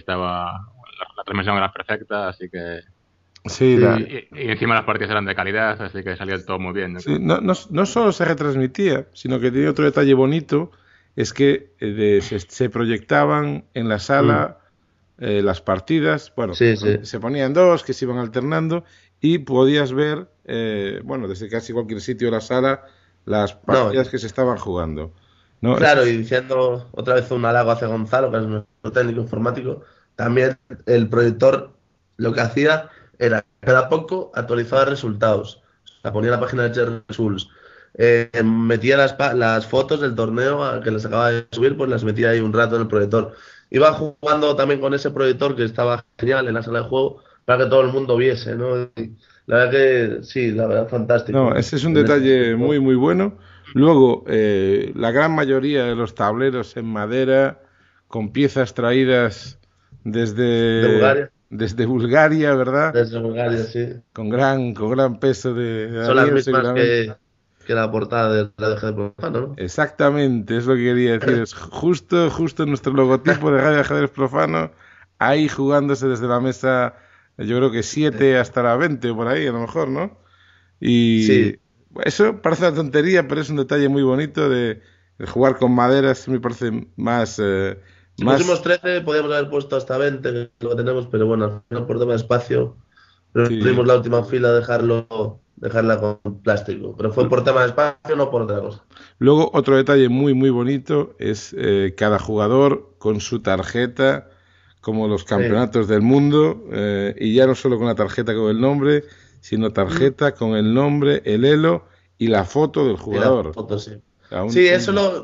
la transmisión era perfecta, así que... Sí, y encima las partidas eran de calidad, así que salía todo muy bien, ¿no? Sí, no solo se retransmitía, sino que tenía otro detalle bonito, es que se proyectaban en la sala las partidas, bueno, se ponían 2 que se iban alternando y podías ver, desde casi cualquier sitio de la sala, las partidas que se estaban jugando, ¿no? Claro, y diciendo otra vez un halago hacia Gonzalo, que es nuestro técnico informático, también el proyector lo que hacía era cada poco actualizaba resultados. O sea, ponía la página de Cher Results, metía las fotos del torneo que les acaba de subir, pues las metía ahí un rato en el proyector. Iba jugando también con ese proyector que estaba genial en la sala de juego para que todo el mundo viese, ¿no? Y la verdad que sí, la verdad fantástico. No, ese es un detalle muy muy bueno. Luego, la gran mayoría de los tableros en madera, con piezas traídas desde Bulgaria, ¿verdad? Desde Bulgaria, sí. Con gran peso de son las mismas que la portada de Radio Ajedrez Profano, ¿no? Exactamente, es lo que quería decir. Es justo nuestro logotipo de Radio Ajedrez Profano, ahí jugándose desde la mesa, yo creo que 7 hasta la 20 o por ahí, a lo mejor, ¿no? Y sí. Eso parece una tontería, pero es un detalle muy bonito de jugar con maderas, me parece más... Si pusimos 13, podíamos haber puesto hasta 20, lo que tenemos, pero bueno, al final por tema de espacio, preferimos la última fila dejarla con plástico. Pero fue por tema de espacio, no por otra cosa. Luego, otro detalle muy, muy bonito es cada jugador con su tarjeta, como los campeonatos del mundo, y ya no solo con la tarjeta con el nombre, sino tarjeta con el nombre, el elo y la foto del jugador. La foto, sí. Sí, eso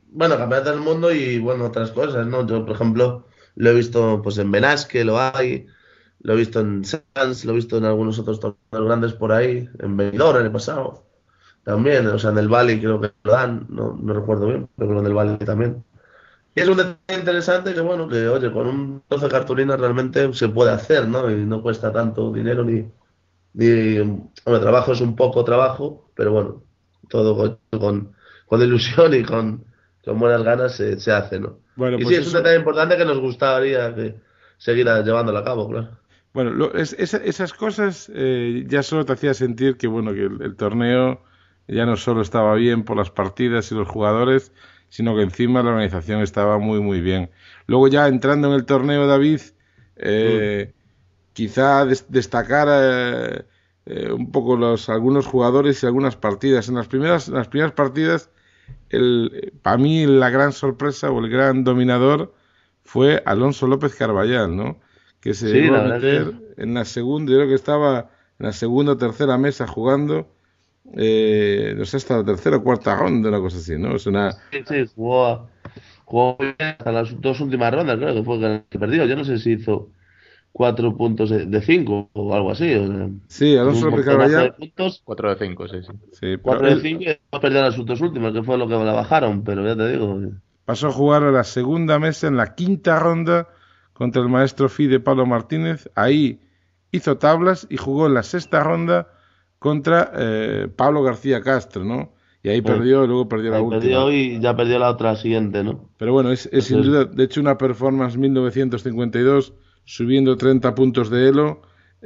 bueno, campeonato del mundo y, bueno, otras cosas, ¿no? Yo, por ejemplo, lo he visto pues en Benasque, lo hay, lo he visto en Sans, lo he visto en algunos otros torneos grandes por ahí, en Benidorm en el pasado, también, o sea, en el Bali creo que lo dan, no recuerdo bien, pero en el Bali también. Y es un detalle interesante que, bueno, que, oye, con un trozo de cartulina realmente se puede hacer, ¿no? Y no cuesta tanto dinero hombre, trabajo es un poco trabajo, pero bueno, todo con ilusión y con buenas ganas se hace, ¿no? Bueno, Y sí, pues es un eso. detalle importante que nos gustaría que seguir llevándolo a cabo, claro. Bueno, esas cosas ya solo te hacía sentir que, bueno, que el torneo ya no solo estaba bien por las partidas y los jugadores, sino que encima la organización estaba muy, muy bien. Luego ya entrando en el torneo, David, eh, quizá destacar un poco algunos jugadores y algunas partidas. En las primeras partidas, para mí la gran sorpresa o el gran dominador fue Alonso López Carballal, ¿no? Que se Sí, llegó a la verdad meter que en la segunda, yo creo que estaba en la segunda o tercera mesa jugando, no sé, hasta la tercera o cuarta ronda, una cosa así, ¿no? Es una... sí, jugó muy bien hasta las dos últimas rondas, creo que fue el que perdió. Yo no sé si hizo 4 puntos de 5 o algo así. O sea, Sí, hizo Alonso un López montonazo de Carballal, puntos, 4 de 5, sí, sí. sí, pero 4 de él 5 y después perdió las dos últimas, que fue lo que la bajaron, pero ya te digo. pasó a jugar a la segunda mesa en la quinta ronda contra el maestro Fi de Pablo Martínez. Ahí hizo tablas y jugó en la sexta ronda contra Pablo García Castro, ¿no? Y ahí eh, perdió, luego perdió la Ahí última. perdió y ya perdió la otra siguiente, ¿no? Pero bueno, es sin Eso es. duda, de hecho, una performance 1952, subiendo 30 puntos de Elo.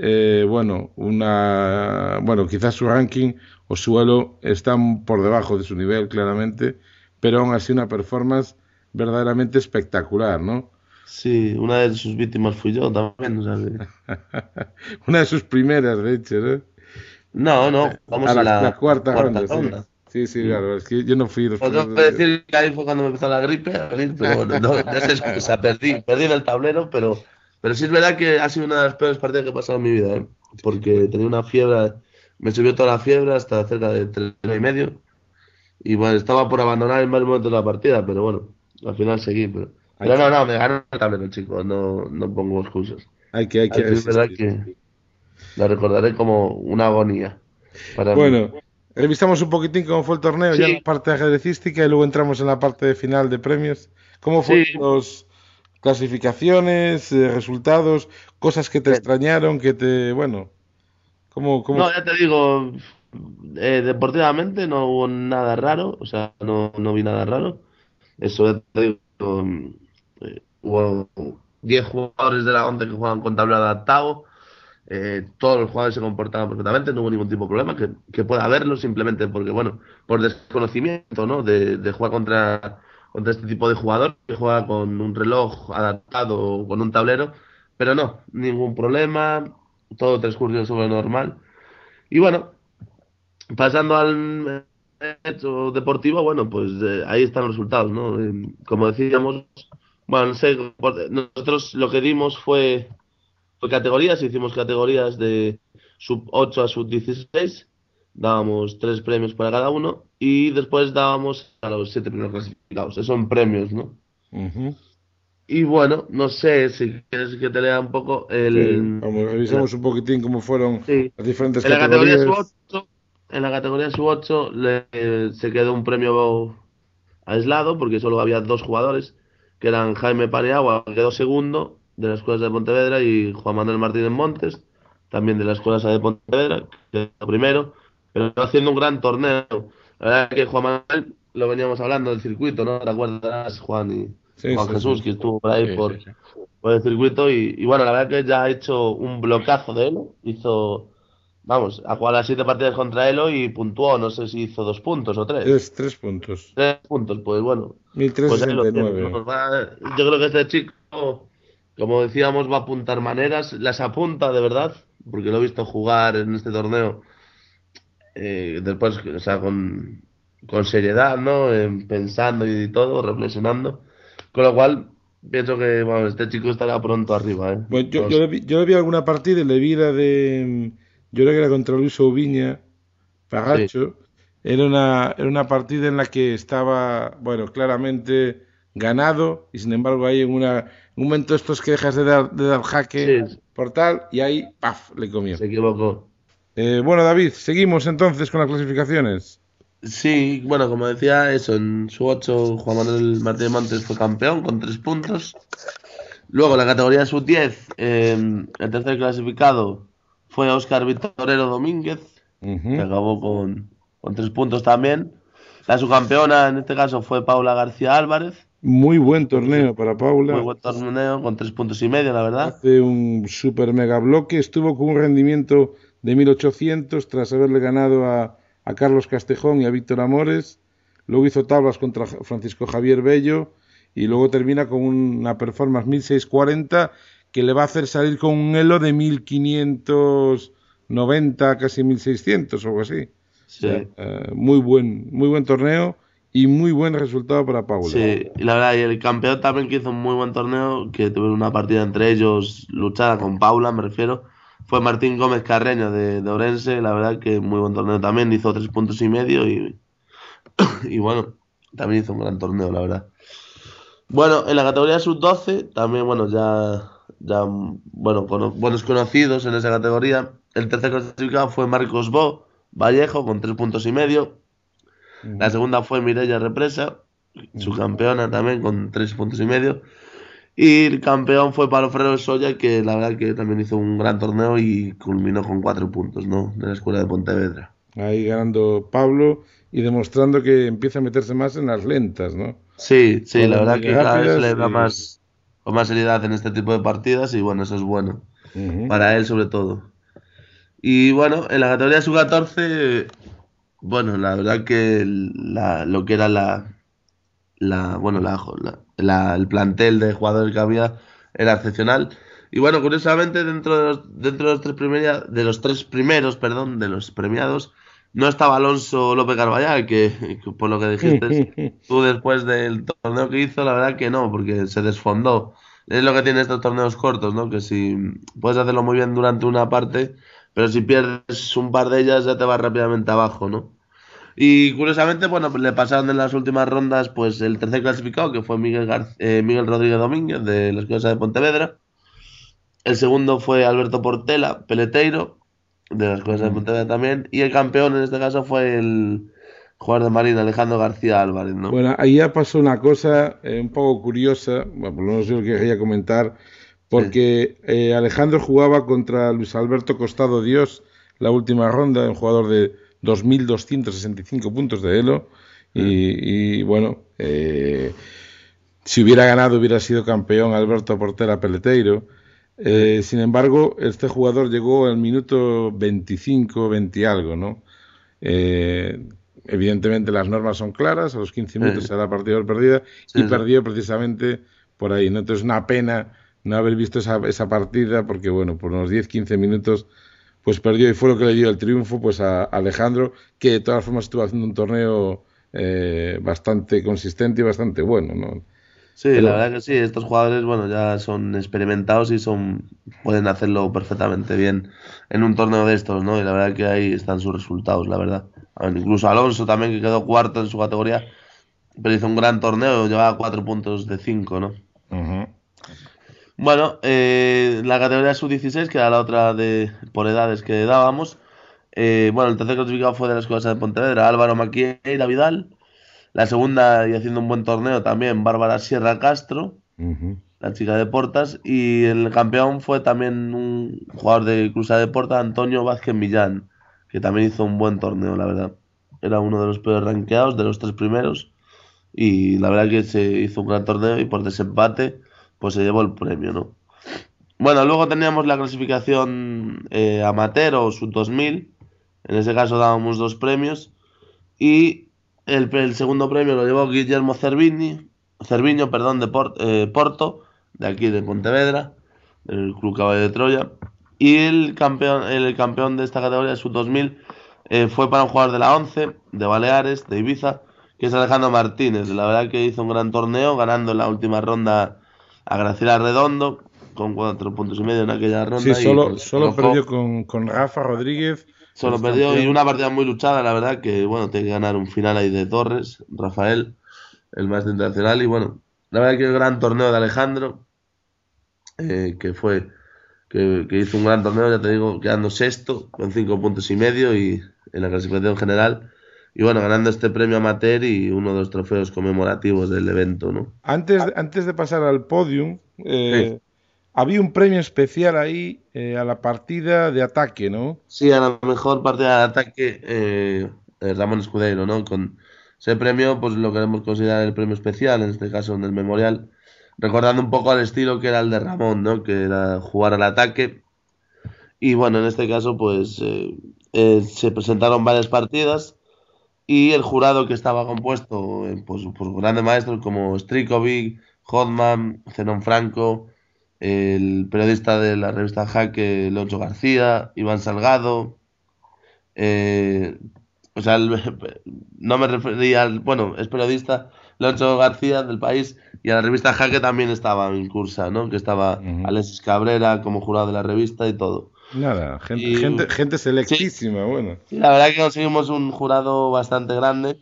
Bueno, quizás su ranking o su Elo están por debajo de su nivel, claramente, pero aún así una performance verdaderamente espectacular, ¿no? Sí, una de sus víctimas fui yo también, o sea que... Una de sus primeras, de hecho, ¿no? No, A vamos en la la cuarta cuarta ronda, sí. ronda. Sí, sí, Mm. claro, es que yo no fui los Pues tengo primeros que días. decir que ahí fue cuando me empezó la gripe, pero bueno, no es excusa, perdí del tablero, pero sí es verdad que ha sido una de las peores partidas que he pasado en mi vida, ¿eh? Porque tenía una fiebre, me subió toda la fiebre hasta cerca de 3,5, y bueno, estaba por abandonar en varios momentos de la partida, pero bueno, al final seguí, Hay pero que, no, me ganó el tablero, chicos, no pongo excusas. hay que Así es verdad resistir. que la recordaré como una agonía para mí. Bueno, revisamos un poquitín cómo fue el torneo, ya en la Sí, parte ajedrecística y luego entramos en la parte de final de premios. ¿Cómo sí. fueron las clasificaciones, resultados, cosas que te extrañaron, bueno, cómo No, fue? ya te digo, deportivamente no hubo nada raro, o sea, no vi nada raro. Eso ya te digo, hubo 10 jugadores de la ONCE que juegan con tablero adaptado, todos los jugadores se comportaban perfectamente, no hubo ningún tipo de problema, que pueda haberlo simplemente porque, bueno, por desconocimiento, ¿no? De jugar contra este tipo de jugador que juega con un reloj adaptado o con un tablero, pero no, ningún problema, todo transcurrió sobre lo normal. Y bueno, pasando al hecho deportivo, bueno, pues ahí están los resultados, ¿no? Como decíamos, bueno, no sé, nosotros lo que dimos fue categorías, hicimos categorías de sub 8 a sub 16, dábamos 3 premios para cada uno y después dábamos a los 7 primeros clasificados. Esos son premios, ¿no? Ujú. Y bueno, no sé si quieres que te lea un poco Sí, vamos, revisamos un poquitín cómo fueron sí. las diferentes En la categoría categorías. sub-8, en la categoría sub-8 se quedó un premio aislado porque solo había dos jugadores, que eran Jaime Paniagua, que quedó segundo de la Escuela de Pontevedra, y Juan Manuel Martínez Montes, también de la Escuela de Pontevedra, que quedó primero, pero haciendo un gran torneo. La verdad es que Juan Manuel, lo veníamos hablando del circuito, ¿no? ¿Te acuerdas, Juan y Sí, Juan sí, sí. Jesús, que estuvo por ahí Sí, sí, sí. por el circuito? Y bueno, la verdad que ya ha hecho un blocazo de él, hizo... Vamos, ha jugado las 7 partidas contra Elo y puntuó, no sé si hizo 2 puntos o tres. Tres puntos. 3 puntos, pues bueno, Mil trescientos pues ahí lo sesenta y tienes. nueve. Yo creo que este chico, como decíamos, va a apuntar maneras, las apunta de verdad, porque lo he visto jugar en este torneo, después, o sea, con seriedad, ¿no? Pensando y todo, reflexionando. Con lo cual, pienso que, bueno, este chico estará pronto arriba, ¿eh? Bueno, yo, No yo, sé. yo le vi alguna partida y le vi la de, yo creo que era contra Luis Oubiña, Sí, Pagacho, era una partida en la que estaba, bueno, claramente ganado, y sin embargo ahí en un momento estos que dejas de dar jaque Sí, por tal, y ahí, ¡paf!, le comió. se equivocó. Bueno, David, seguimos entonces con las clasificaciones. Sí, bueno, como decía, eso, en su 8 Juan Manuel Martínez Montes fue campeón con 3 puntos. Luego, la categoría sub-10, el tercer clasificado fue Óscar Vitorero Domínguez, que acabó con 3 puntos también. La subcampeona, en este caso, fue Paula García Álvarez. Muy buen torneo para Muy Paula. buen torneo, con 3 puntos y medio, la verdad. Hace un super mega bloque. Estuvo con un rendimiento de 1800 tras haberle ganado a Carlos Castejón y a Víctor Amores. Luego hizo tablas contra Francisco Javier Bello. Y luego termina con una performance 1640 que le va a hacer salir con un elo de 1590, casi 1600 o algo así. Sí. O sea, muy buen torneo y muy buen resultado para Paula. Sí, y la verdad, y el campeón también que hizo un muy buen torneo, que tuvieron una partida entre ellos luchada con Paula, me refiero, fue Martín Gómez Carreño de Ourense. La verdad que muy buen torneo también, hizo 3 puntos y medio y bueno, también hizo un gran torneo, la verdad. Bueno, en la categoría sub-12, también, bueno, bueno, buenos conocidos en esa categoría. El tercer clasificado fue Marcos Bo Vallejo con 3 puntos y medio. La segunda fue Mireia Represa, su campeona también con 3 puntos y medio. Y el campeón fue Pablo Ferrero Soya, que la verdad que también hizo un gran torneo y culminó con 4 puntos, ¿no? De la Escuela de Pontevedra. Ahí ganando Pablo y demostrando que empieza a meterse más en las lentas, ¿no? Sí, Con la las verdad que cada vez se le da rápidas con más seriedad en este tipo de partidas y bueno, eso es bueno. Para él sobre todo. Y bueno, en la categoría sub-14, bueno, la verdad que lo que era el plantel de jugadores que había era excepcional. Y bueno, curiosamente, dentro de los tres primeros, perdón, de los premiados, no estaba Alonso López Carballal, que por lo que dijiste tú después del torneo que hizo, la verdad que no, porque se desfondó. Es lo que tiene estos torneos cortos, ¿no? Que si puedes hacerlo muy bien durante una parte, pero si pierdes un par de ellas ya te vas rápidamente abajo, ¿no? Y curiosamente, bueno, pues le pasaron en las últimas rondas pues el tercer clasificado, que fue Miguel Rodríguez Domínguez, de la Escuela de Pontevedra. El segundo fue Alberto Portela, peleteiro, de la Escuela de Pontevedra también. Y el campeón en este caso fue el jugador de Marina, Alejandro García Álvarez, ¿no? Bueno, ahí ya pasó una cosa un poco curiosa, bueno, por lo menos yo lo que quería comentar, porque Alejandro jugaba contra Luis Alberto Costado Dios la última ronda, un jugador de 2.265 puntos de elo, y bueno, si hubiera ganado hubiera sido campeón Alberto Portela Peleteiro. Sin embargo, este jugador llegó al minuto 25, 20 y algo, ¿no? Evidentemente las normas son claras, a los 15 minutos será partida por perdida, y perdió precisamente por ahí, ¿no? Entonces una pena no haber visto esa partida, porque bueno, por unos 10-15 minutos pues perdió, y fue lo que le dio el triunfo pues a Alejandro, que de todas formas estuvo haciendo un torneo bastante consistente y bastante bueno, ¿no? Sí, pero la verdad que sí, estos jugadores, bueno, ya son experimentados y pueden hacerlo perfectamente bien en un torneo de estos, ¿no? Y la verdad que ahí están sus resultados, la verdad. A ver, incluso Alonso también, que quedó cuarto en su categoría, pero hizo un gran torneo, llevaba 4 puntos de 5, ¿no? Bueno, la categoría sub-16, que era la otra por edades que dábamos. Bueno, el tercer clasificado fue de la Escuela de Pontevedra, Álvaro Maquieira Vidal. La segunda, y haciendo un buen torneo también, Bárbara Sierra Castro, la chica de Portas. Y el campeón fue también un jugador de Cruzada de Portas, Antonio Vázquez Millán, que también hizo un buen torneo, la verdad. Era uno de los peores rankeados, de los 3 primeros. Y la verdad que se hizo un gran torneo y por desempate pues se llevó el premio, ¿no? Bueno, luego teníamos la clasificación amateur o sub-2000. En ese caso dábamos 2 premios. Y el segundo premio lo llevó Guillermo Cerviño, de Porto, de aquí de Pontevedra, del Club Caballo de Troya. Y el campeón de esta categoría sub-2000 fue para un jugador de la 11, de Baleares, de Ibiza, que es Alejandro Martínez. La verdad que hizo un gran torneo, ganando en la última ronda a Graciela Redondo, con 4 puntos y medio en aquella ronda. Sí, solo perdió con Rafa Rodríguez Solo el perdió y campeón. una partida muy luchada, la verdad, que bueno, tiene que ganar un final ahí de Torres, Rafael, el maestro internacional. Y bueno, la verdad que el gran torneo de Alejandro, que fue, que hizo un gran torneo, ya te digo, quedando sexto con 5,5 puntos y en la clasificación general. Y bueno, ganando este premio amateur y uno de los trofeos conmemorativos del evento, ¿no? Antes de pasar al podium, Sí. había un premio especial ahí a la partida de ataque, ¿no? Sí, a la mejor partida de ataque, Ramón Escudero, ¿no? Con ese premio, pues lo queremos considerar el premio especial, en este caso en el memorial, recordando un poco al estilo que era el de Ramón, ¿no? Que era jugar al ataque. Y bueno, en este caso, pues se presentaron varias partidas y el jurado que estaba compuesto pues, por grandes maestros como Strikovic, Hodman, Zenón Franco, el periodista de la revista Jaque, Loncho García, Iván Salgado. Eh, o sea, no me refería al. Bueno, es periodista, Loncho García del País, y a la revista Jaque también estaba en cursa, ¿no? Que estaba Ujú. Alexis Cabrera como jurado de la revista y todo. Nada, Y gente sí, selectísima, bueno. sí, la verdad que conseguimos un jurado bastante grande.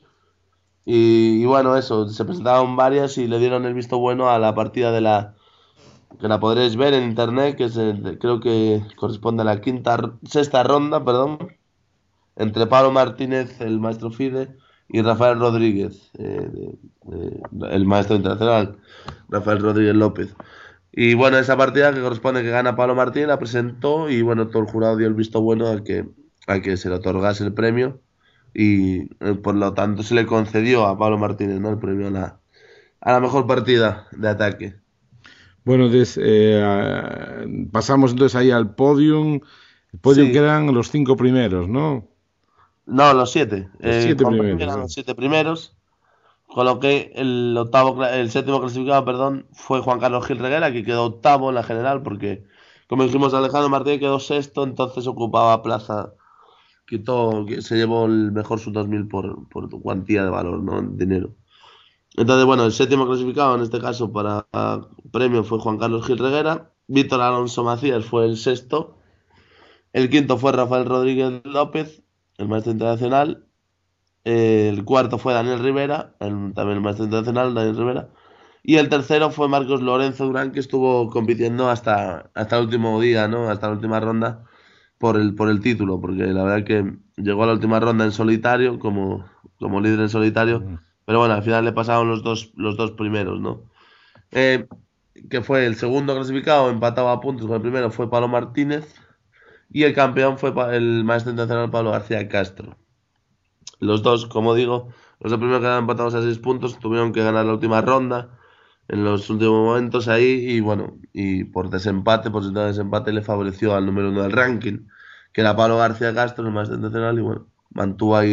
Y bueno, eso, se presentaron varias y le dieron el visto bueno a la partida que la podréis ver en internet, que creo que corresponde a la sexta ronda, perdón, entre Pablo Martínez, el maestro FIDE, y Rafael Rodríguez, el maestro internacional, Rafael Rodríguez López. Y bueno, esa partida que corresponde que gana Pablo Martínez la presentó y bueno, todo el jurado dio el visto bueno a que se le otorgase el premio y por lo tanto se le concedió a Pablo Martínez, ¿no? El premio a la mejor partida de ataque. Bueno, pasamos entonces ahí al podium. El podium Sí, quedan los 5 primeros, ¿no? no, los 7. Los 7 primeros, Eran ¿no? los 7 primeros. Con lo que el séptimo clasificado, perdón, fue Juan Carlos Gil Reguera, que quedó octavo en la general, porque, como dijimos, Alejandro Martínez quedó sexto, entonces ocupaba plaza, que se llevó el mejor sub 2000 por cuantía de valor, ¿no? En dinero. Entonces, bueno, el séptimo clasificado, en este caso, para premio fue Juan Carlos Gil Reguera, Víctor Alonso Macías fue el sexto, el quinto fue Rafael Rodríguez López, el maestro internacional, el cuarto fue Daniel Rivera, también el maestro internacional, Daniel Rivera. Y el tercero fue Marcos Lorenzo Durán, que estuvo compitiendo hasta el último día, ¿no? Hasta la última ronda por el título, porque la verdad que llegó a la última ronda en solitario, como líder en solitario, Ujú. pero bueno, al final le pasaron los dos primeros, ¿no? Eh, que fue el segundo clasificado, empatado a puntos con el primero, fue Pablo Martínez, y el campeón fue el maestro internacional Pablo García Castro. Los dos, como digo, los dos primeros quedaron empatados a 6 puntos, tuvieron que ganar la última ronda en los últimos momentos ahí y bueno, y por desempate, por situación de desempate le favoreció al número uno del ranking, que era Pablo García Castro, el más internacional, y bueno, mantuvo ahí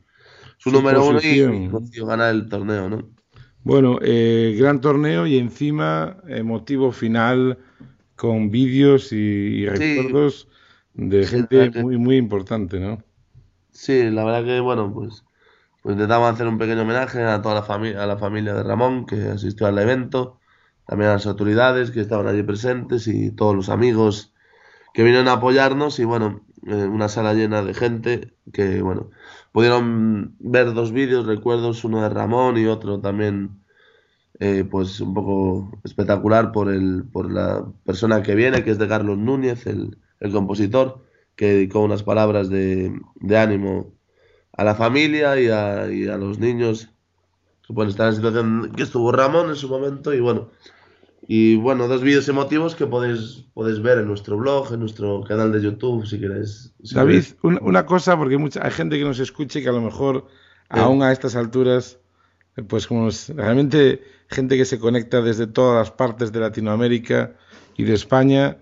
su Su número uno y posición. consiguió ganar el torneo, ¿no? Bueno, gran torneo y encima emotivo final con vídeos y Sí, recuerdos de sí, la gente verdad que, muy, muy importante, ¿no? sí, la verdad que bueno, pues intentamos hacer un pequeño homenaje a toda a la familia de Ramón que asistió al evento, también a las autoridades que estaban allí presentes y todos los amigos que vinieron a apoyarnos y bueno, una sala llena de gente que bueno, pudieron ver dos vídeos, recuerdos, uno de Ramón y otro también pues un poco espectacular por la persona que viene, que es de Carlos Núñez, el compositor, que dedicó unas palabras de ánimo a la familia y a los niños que pueden estar en la situación que estuvo Ramón en su momento y bueno, dos vídeos emotivos que podéis ver en nuestro blog, en nuestro canal de YouTube, si queréis. Si David, queréis. una cosa, porque hay gente que nos escuche que a lo mejor aún a estas alturas, pues como realmente gente que se conecta desde todas las partes de Latinoamérica y de España,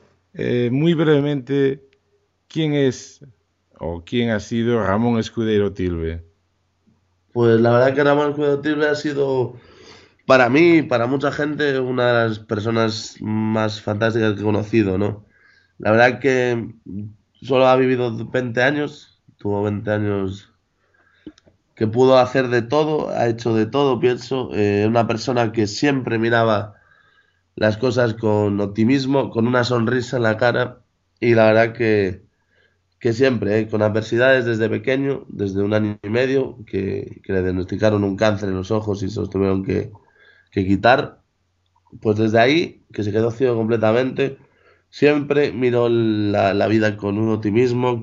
muy brevemente, ¿quién es o quién ha sido Ramón Escudero Tilbe? Pues la verdad que Ramón Escudero Tilbe ha sido, para mí y para mucha gente, una de las personas más fantásticas que he conocido, ¿no? La verdad que solo ha vivido 20 años, tuvo 20 años que pudo hacer de todo, ha hecho de todo, pienso. Una persona que siempre miraba las cosas con optimismo, con una sonrisa en la cara y la verdad que que siempre, con adversidades desde pequeño, desde 1 año y medio, que le diagnosticaron un cáncer en los ojos y se los tuvieron que quitar, pues desde ahí, que se quedó ciego completamente, siempre miró la vida con un optimismo,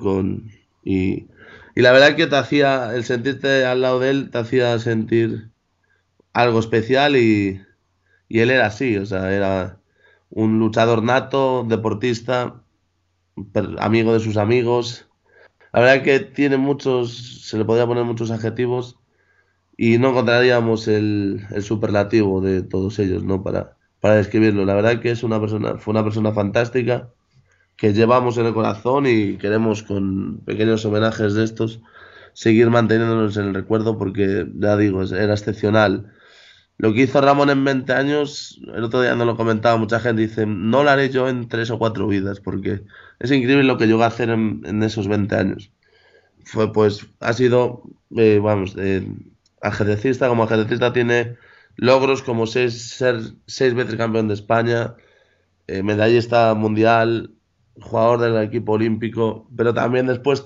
y la verdad que te hacía, el sentirte al lado de él, te hacía sentir algo especial y él era así, o sea, era un luchador nato, deportista, amigo de sus amigos. La verdad que tiene muchos, se le podría poner muchos adjetivos y no encontraríamos el superlativo de todos ellos, ¿no? Para describirlo. La verdad que fue una persona fantástica que llevamos en el corazón y queremos con pequeños homenajes de estos seguir manteniéndonos en el recuerdo porque, ya digo, era excepcional. Lo que hizo Ramón en 20 años, el otro día nos lo comentaba mucha gente, dice, no lo haré yo en 3 o 4 vidas, porque es increíble lo que llegó a hacer en esos 20 años. Ha sido, vamos, ajedrecista, como ajedrecista tiene logros como ser 6 veces campeón de España, medallista mundial, jugador del equipo olímpico, pero también después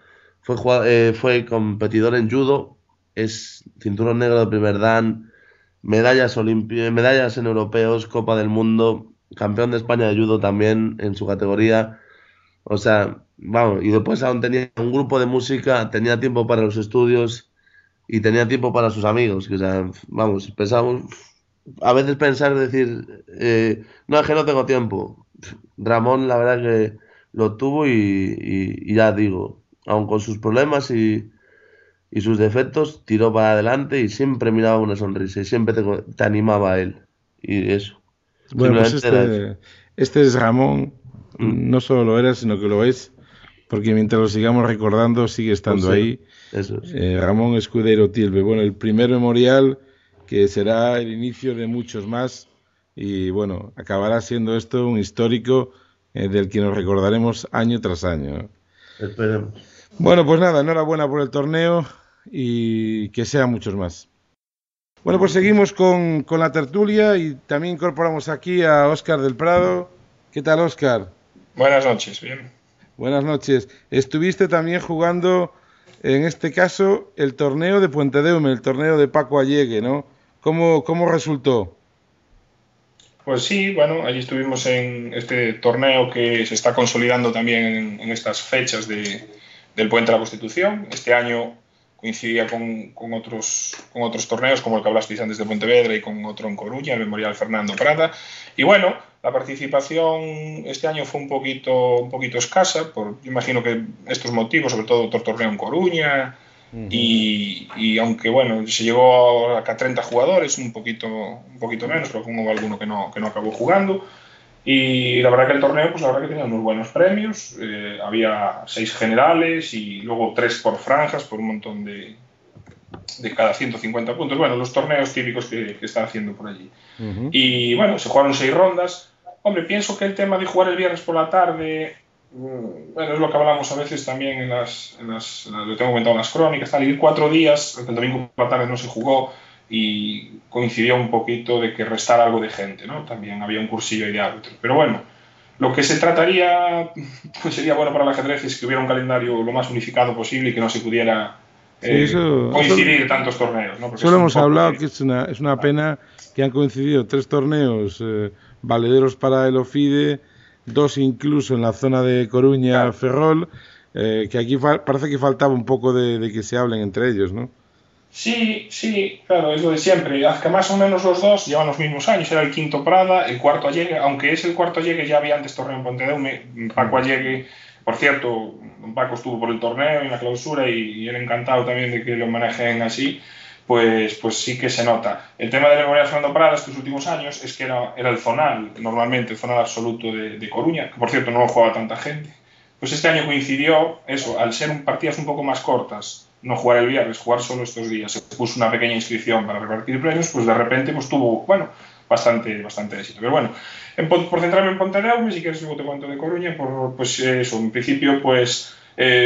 fue competidor en judo, es cinturón negro de primer dan, medallas en europeos, Copa del Mundo, campeón de España de judo también en su categoría. O sea, vamos, y después aún tenía un grupo de música, tenía tiempo para los estudios y tenía tiempo para sus amigos. Que, o sea, vamos, pensamos, a veces pensar, decir, no, es que no tengo tiempo. Ramón, la verdad que lo tuvo y ya digo, aun con sus problemas y sus defectos, tiró para adelante y siempre miraba una sonrisa y siempre te animaba a él. Y eso. Bueno, pues Simplemente este es Ramón, no solo lo era, sino que lo es, porque mientras lo sigamos recordando sigue estando Pues sí, ahí. eso es. Ramón Escudero Tilbe. Bueno, el primer memorial que será el inicio de muchos más y bueno, acabará siendo esto un histórico del que nos recordaremos año tras año. Esperemos. Bueno, pues nada, enhorabuena por el torneo y que sean muchos más. Bueno, pues seguimos con la tertulia y también incorporamos aquí a Óscar del Prado. ¿Qué tal, Óscar? Buenas noches, bien. Buenas noches. Estuviste también jugando, en este caso, el torneo de Puentedeume, el torneo de Paco Allegue, ¿no? ¿Cómo resultó? Pues sí, bueno, allí estuvimos en este torneo que se está consolidando también en estas fechas del Puente de la Constitución. Este año coincidía con otros torneos, como el que hablasteis antes de Pontevedra y con otro en Coruña, el Memorial Fernando Prada. Y bueno, la participación este año fue un poquito escasa, yo imagino que estos motivos, sobre todo otro torneo en Coruña, y aunque bueno, se llegó a 30 jugadores, un poquito menos, pero hubo alguno que no acabó jugando. Y la verdad que el torneo, pues la verdad que tenía unos buenos premios, había 6 generales y luego 3 por franjas, por un montón de cada 150 puntos. Bueno, los torneos típicos que están haciendo por allí. Y bueno, se jugaron 6 rondas. Hombre, pienso que el tema de jugar el viernes por la tarde, bueno, es lo que hablamos a veces también lo tengo comentado en las crónicas, tal, ir 4 días, el domingo por la tarde no se jugó, y coincidió un poquito de que restara algo de gente, ¿no? También había un cursillo ahí de árbitros. Pero bueno, lo que se trataría, pues sería bueno para el ajedrez, es que hubiera un calendario lo más unificado posible y que no se pudiera coincidir tantos torneos, ¿no? Solo hemos hablado que es una pena que han coincidido 3 torneos valederos para el OFIDE, 2 incluso en la zona de Coruña, claro. Ferrol, que aquí parece que faltaba un poco de que se hablen entre ellos, ¿no? Sí, claro, es lo de siempre. Que más o menos los dos llevan los mismos años. Era el quinto Prada, el cuarto Allegue, aunque es el cuarto Allegue, ya había antes torneo en Pontedeume. Paco Allegue, por cierto, Paco estuvo por el torneo en la clausura y era encantado también de que lo manejen así. Pues sí que se nota. El tema del Memorial Fernando Prada estos últimos años es que era el zonal, normalmente el zonal absoluto de Coruña, que por cierto no lo jugaba tanta gente. Pues este año coincidió eso, al ser partidas un poco más cortas, no jugar el viernes, jugar solo estos días, se puso una pequeña inscripción para repartir premios, pues de repente pues tuvo, bueno, bastante éxito. Pero bueno, por centrarme en Pontedeume, si quieres luego te cuento de Coruña, pues eso, en principio pues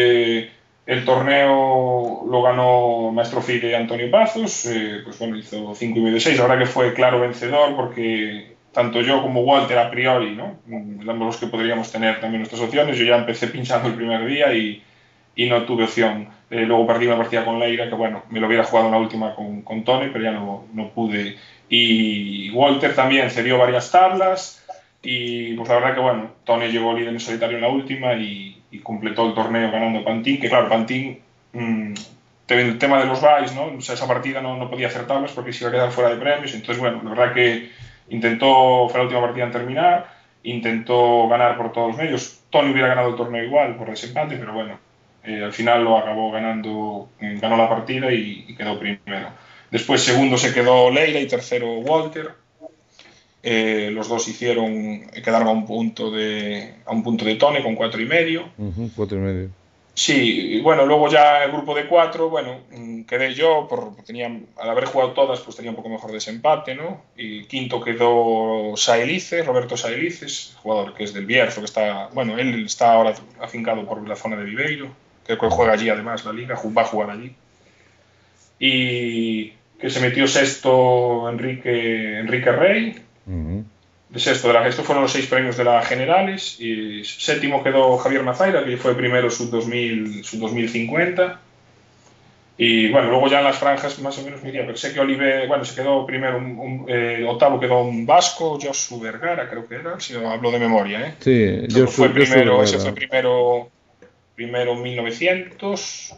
el torneo lo ganó Maestro Fide Antonio Pazos, pues bueno, hizo 5,5 de 6, la verdad que fue claro vencedor porque tanto yo como Walter a priori, ¿no? Los que podríamos tener también nuestras opciones. Yo ya empecé pinchando el primer día y no tuve opción. Luego perdí una partida con Leira, que bueno, me lo hubiera jugado en la última con Tony, pero ya no pude. Y Walter también cedió varias tablas y pues la verdad que bueno, Tony llegó líder en solitario en la última y completó el torneo ganando Pantín, que claro, Pantín, el tema de los buys, ¿no? O sea, esa partida no podía hacer tablas porque se iba a quedar fuera de premios. Entonces bueno, la verdad que fue la última partida en terminar, intentó ganar por todos los medios. Tony hubiera ganado el torneo igual por desempate, pero bueno, al final lo acabó ganando, ganó la partida y quedó primero. Después segundo se quedó Leira y tercero Walter. Los dos quedaron a un punto de Tony con 4,5. 4,5. Sí, bueno, luego ya el grupo de 4, bueno, quedé yo, al haber jugado todas, pues tenía un poco mejor desempate, ¿no? Y quinto quedó Roberto Saelices, jugador que es del Bierzo, que está, bueno, él está ahora afincado por la zona de Viveiro, que juega allí además la liga, va a jugar allí. Y que se metió sexto Enrique Rey. De sexto, estos fueron los 6 premios de las generales. Y séptimo quedó Javier Mazaira, que fue primero sub-2050. Y bueno, luego ya en las franjas más o menos me iría, pero sé que Oliver, bueno, se quedó primero, octavo quedó un vasco, Josu Vergara, creo que era, si hablo de memoria, ¿eh? Sí, ese fue primero en 1900.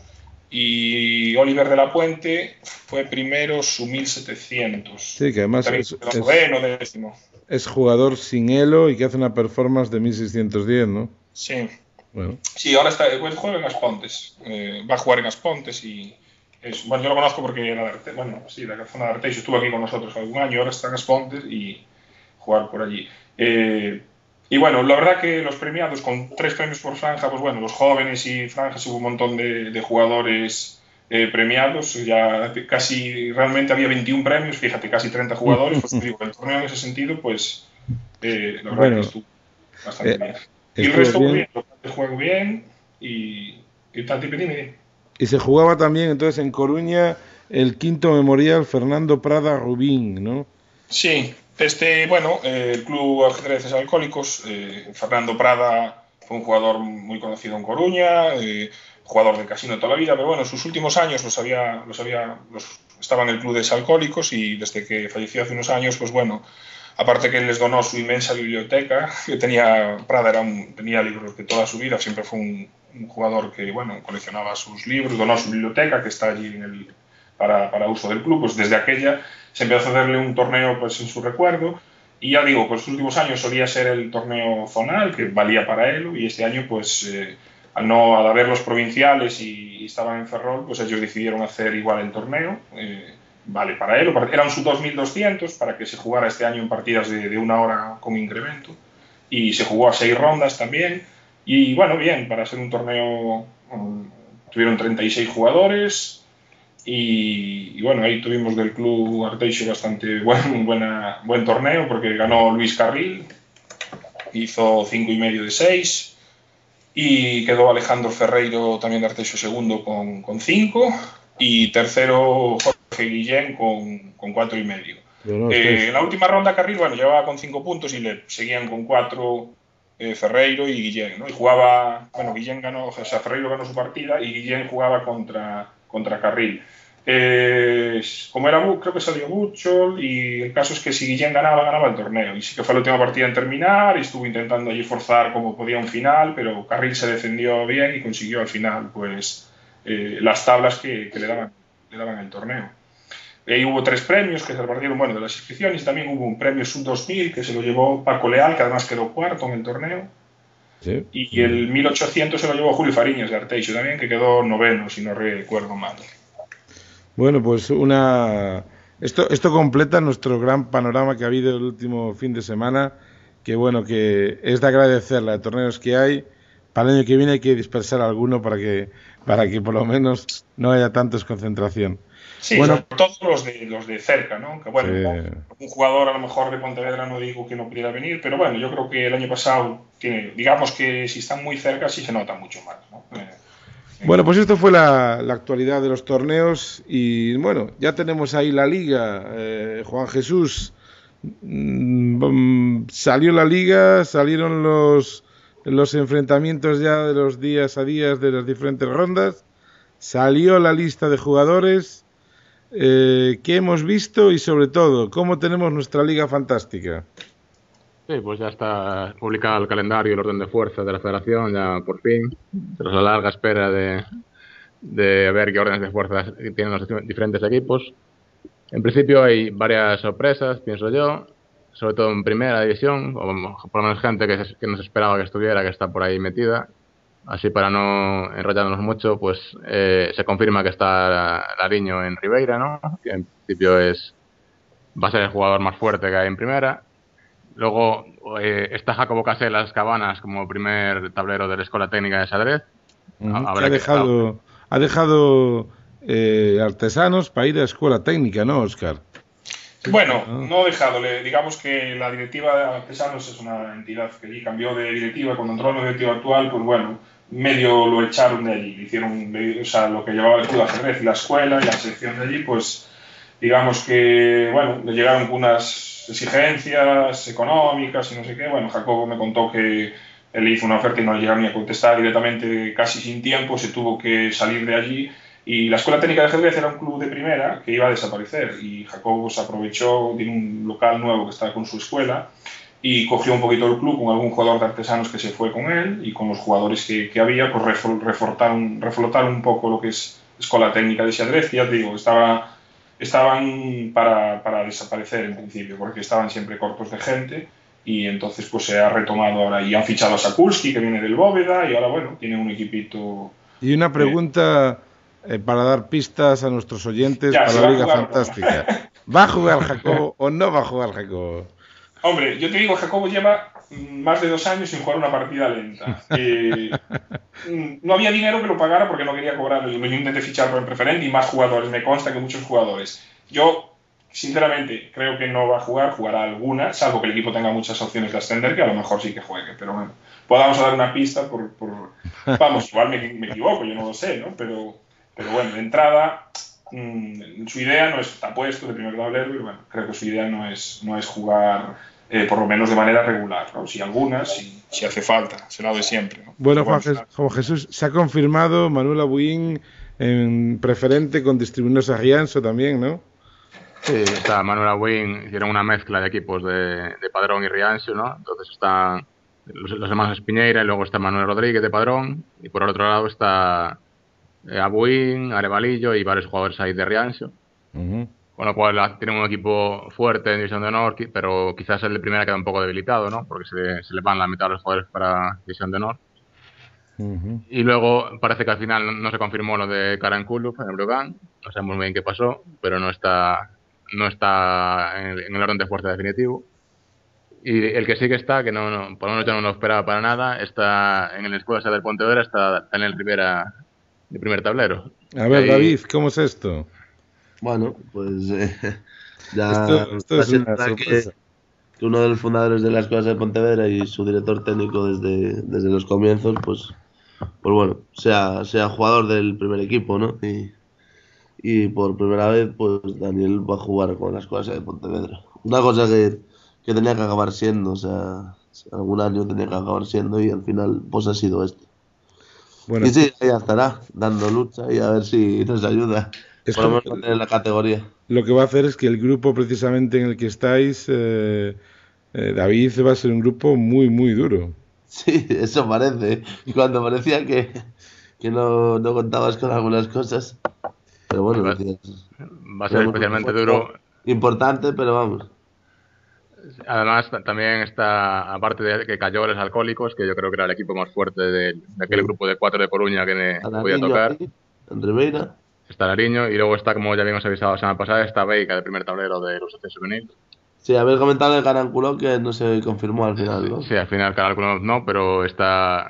Y Oliver de la Puente fue primero su 1700. Sí, que además décimo. Es jugador sin elo y que hace una performance de 1610, ¿no? Sí. Bueno. Sí, ahora juega en Aspontes. Va a jugar en Aspontes y bueno, yo lo conozco porque era de la zona de Arteixo, estuvo aquí con nosotros algún año, ahora está en Aspontes y jugar por allí. Y bueno, la verdad que los premiados con 3 premios por franja, pues bueno, los jóvenes y franjas hubo un montón de jugadores premiados, ya casi realmente había 21 premios, fíjate, casi 30 jugadores, pues te digo, el torneo en ese sentido, pues la verdad que estuvo bastante bien. Y el resto muy bien, el juego bien y tal, dime. Y se jugaba también entonces en Coruña el quinto memorial Fernando Prada Rubín, ¿no? Sí. El Club Ajedrez Alcohólicos, Fernando Prada fue un jugador muy conocido en Coruña, jugador del casino de toda la vida, pero bueno, en sus últimos años estaba en el Club de Alcohólicos y desde que falleció hace unos años, pues bueno, aparte que él les donó su inmensa biblioteca, que Prada tenía libros de toda su vida, siempre fue un jugador que, bueno, coleccionaba sus libros, donó su biblioteca, que está allí para uso del club, pues desde aquella se empezó a hacerle un torneo pues en su recuerdo y ya digo, pues los últimos años solía ser el torneo zonal que valía para él y este año pues al haber los provinciales y estaban en Ferrol, pues ellos decidieron hacer igual el torneo, vale para él, era un sub-2200 para que se jugara este año en partidas de 1 hora con incremento y se jugó a 6 rondas también y bueno, bien, para ser un torneo tuvieron 36 jugadores. Y bueno, ahí tuvimos del Club Arteixo bastante buen torneo porque ganó Luis Carril, hizo 5,5 de 6 y quedó Alejandro Ferreiro también de Arteixo segundo con 5 y tercero Jorge Guillén con 4,5. En la última ronda Carril, bueno, llevaba con 5 puntos y le seguían con 4 Ferreiro y Guillén, ¿no? Y jugaba, bueno, Guillén ganó, o sea, Ferreiro ganó su partida y Guillén jugaba contra Carril. Como creo que salió Buchol y el caso es que si Guillén ganaba el torneo y sí que fue la última partida en terminar y estuvo intentando allí forzar como podía un final, pero Carril se defendió bien y consiguió al final pues las tablas que le daban el torneo. Ahí hubo 3 premios que se repartieron, bueno, de las inscripciones, también hubo un premio sub-2000 que se lo llevó Paco Leal, que además quedó cuarto en el torneo. Sí. Y el 1800 se lo llevó Julio Fariñas de Arteixo también, que quedó noveno, si no recuerdo mal. Bueno, pues esto completa nuestro gran panorama que ha habido el último fin de semana, que bueno, que es de agradecer la de torneos que hay. Para el año que viene hay que dispersar alguno para que por lo menos no haya tanta desconcentración. Sí, bueno, todos los de cerca, ¿no? Que bueno, un jugador a lo mejor de Pontevedra no digo que no pudiera venir, pero bueno, yo creo que el año pasado digamos que si están muy cerca sí se nota mucho más, ¿no? Bueno, pues esto fue la actualidad de los torneos y bueno, ya tenemos ahí la liga. Juan Jesús, Salió la liga, salieron los enfrentamientos ya de los días a días de las diferentes rondas, salió la lista de jugadores, ¿qué hemos visto y sobre todo, cómo tenemos nuestra liga fantástica? Sí, pues ya está publicado el calendario y el orden de fuerzas de la federación, ya por fin, tras la larga espera de ver qué órdenes de fuerzas tienen los diferentes equipos. En principio hay varias sorpresas, pienso yo, sobre todo en primera división, o por lo menos gente que no se esperaba que estuviera, que está por ahí metida. Así, para no enrollarnos mucho, pues se confirma que está Lariño en Ribeira, ¿no? Que en principio va a ser el jugador más fuerte que hay en primera. Luego está Jacobo Caselas Cabanas como primer tablero de la Escuela Técnica de Xadrez. Ha dejado artesanos para ir a Escuela Técnica, ¿no, Óscar? Bueno, no dejadole. Digamos que la directiva de Artesanos es una entidad que allí cambió de directiva. Cuando entró la directiva actual, pues bueno, medio lo echaron de allí. Hicieron, o sea, lo que llevaba el club de ajedrez y la escuela y la sección de allí, pues digamos que, bueno, le llegaron con unas exigencias económicas y no sé qué. Bueno, Jacobo me contó que él hizo una oferta y no le llegaron ni a contestar directamente, casi sin tiempo, se tuvo que salir de allí. Y la Escuela Técnica de Ajedrez era un club de primera que iba a desaparecer y Jacobo se aprovechó, tiene un local nuevo que está con su escuela y cogió un poquito el club con algún jugador de artesanos que se fue con él y con los jugadores que había, pues reflotar un poco lo que es Escuela Técnica de Xadrez. Ya te digo, estaban para desaparecer en principio porque estaban siempre cortos de gente y entonces pues se ha retomado ahora y han fichado a Sakulski, que viene del Bóveda, y ahora bueno, tiene un equipito. Y una pregunta para dar pistas a nuestros oyentes para la Liga Fantástica. ¿Va a jugar Jacobo o no va a jugar Jacobo? Hombre, yo te digo, Jacobo lleva más de 2 años sin jugar una partida lenta. No había dinero que lo pagara porque no quería cobrarlo. Yo me intenté fichar por el preferente y más jugadores. Me consta que muchos jugadores. Yo, sinceramente, creo que no va a jugar. Jugará alguna, salvo que el equipo tenga muchas opciones de ascender, que a lo mejor sí que juegue. Pero bueno, podamos dar una pista Vamos, igual me equivoco, yo no lo sé, ¿no? Pero bueno, de entrada, su idea no está puesto de primer tablero y bueno, creo que su idea no es jugar por lo menos de manera regular, ¿no? Si algunas, si hace falta, será de siempre, ¿no? Bueno, Juan Jesús, se ha confirmado Manuel Abuín en preferente con Distribuidores Arrianzo también, ¿no? Sí, está Manuel Abuín, hicieron una mezcla de equipos de Padrón y Rianxo, ¿no? Entonces están los hermanos Espiñeira y luego está Manuel Rodríguez de Padrón y por el otro lado está Abuín, Arevalillo y varios jugadores ahí de Rianxo. Con lo cual tienen un equipo fuerte en División de Honor, pero quizás el de primera queda un poco debilitado, ¿no? Porque se le van la mitad de los jugadores para División de Honor. Y luego parece que al final no se confirmó lo de Karan Kulub en el Brogan. No sabemos muy bien qué pasó, pero no está en el orden de fuerza definitivo. Y el que sí que está, que por lo menos yo no lo esperaba para nada, está en el Escuela del Pontevedra, está en el Rivera de primer tablero. A ver, David, ¿cómo es esto? Bueno, pues ya esto es una sorpresa. Que uno de los fundadores de la Escuela de Pontevedra y su director técnico desde los comienzos, pues bueno, sea jugador del primer equipo, ¿no? Y por primera vez, pues Daniel va a jugar con la Escuela de Pontevedra. Una cosa que tenía que acabar siendo, o sea, algún año tenía que acabar siendo y al final pues ha sido esto. Bueno, y sí, ya estará dando lucha y a ver si nos ayuda. Por lo menos mantener la categoría. Lo que va a hacer es que el grupo precisamente en el que estáis, David, va a ser un grupo muy, muy duro. Sí, eso parece. Y cuando parecía que no contabas con algunas cosas. Pero bueno, va a ser especialmente duro. Importante, pero vamos. Además, también está, aparte de que cayó los Alcohólicos, que yo creo que era el equipo más fuerte de aquel grupo de 4 de Coruña que podía tocar. En Ribeira. Está Lariño y luego está, como ya habíamos avisado la semana pasada, está Beica, del primer tablero de los Asociación Juvenil. Sí, habéis comentado el Caranculov que no se confirmó al final, ¿no? Sí, al final Caranculov no, pero está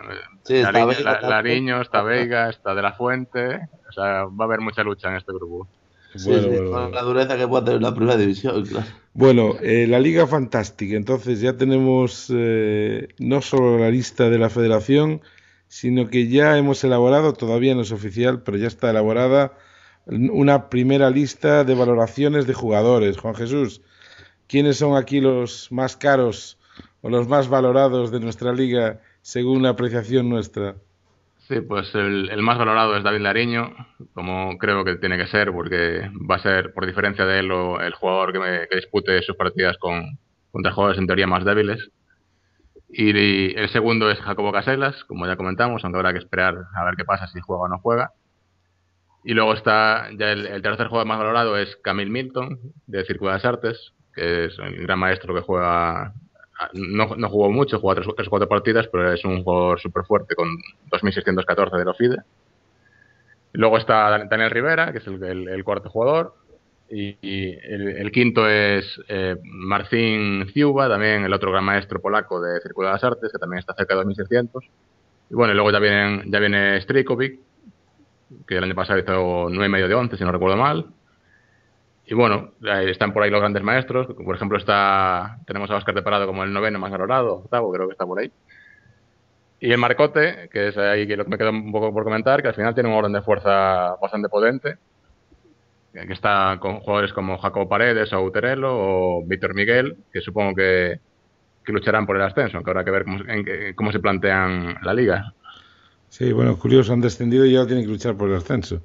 Lariño, está Beiga, está De la Fuente. O sea, va a haber mucha lucha en este grupo. Bueno. Con la dureza que puede tener la primera división, claro. Bueno, la Liga Fantástica, entonces ya tenemos no solo la lista de la federación, sino que ya hemos elaborado, todavía no es oficial, pero ya está elaborada una primera lista de valoraciones de jugadores. Juan Jesús, ¿quiénes son aquí los más caros o los más valorados de nuestra liga según la apreciación nuestra? Sí, pues el más valorado es David Lariño, como creo que tiene que ser, porque va a ser, por diferencia de él, el jugador que dispute sus partidas contra jugadores en teoría más débiles. Y el segundo es Jacobo Casellas, como ya comentamos, aunque habrá que esperar a ver qué pasa si juega o no juega. Y luego está ya el tercer jugador más valorado es Camille Milton, de Círculo de las Artes, que es el gran maestro que juega... No jugó mucho, jugó 3 o 4 partidas, pero es un jugador súper fuerte con 2.614 de Lofide. Luego está Daniel Rivera, que es el cuarto jugador. Y el quinto es Marcin Ciuba, también el otro gran maestro polaco de Círculo de las Artes, que también está cerca de 2.600. Y bueno, y luego ya viene Strejkovic, que el año pasado hizo 9,5 de 11, si no recuerdo mal. Y bueno, están por ahí los grandes maestros. Por ejemplo, tenemos a Óscar de Parado como el noveno más valorado, octavo, creo que está por ahí. Y el Marcote, que es ahí lo que me queda un poco por comentar, que al final tiene un orden de fuerza bastante potente, que está con jugadores como Jacobo Paredes o Uterelo o Víctor Miguel, que supongo que lucharán por el ascenso, aunque habrá que ver cómo se plantean la liga. Sí, bueno, curioso, han descendido y ya tienen que luchar por el ascenso.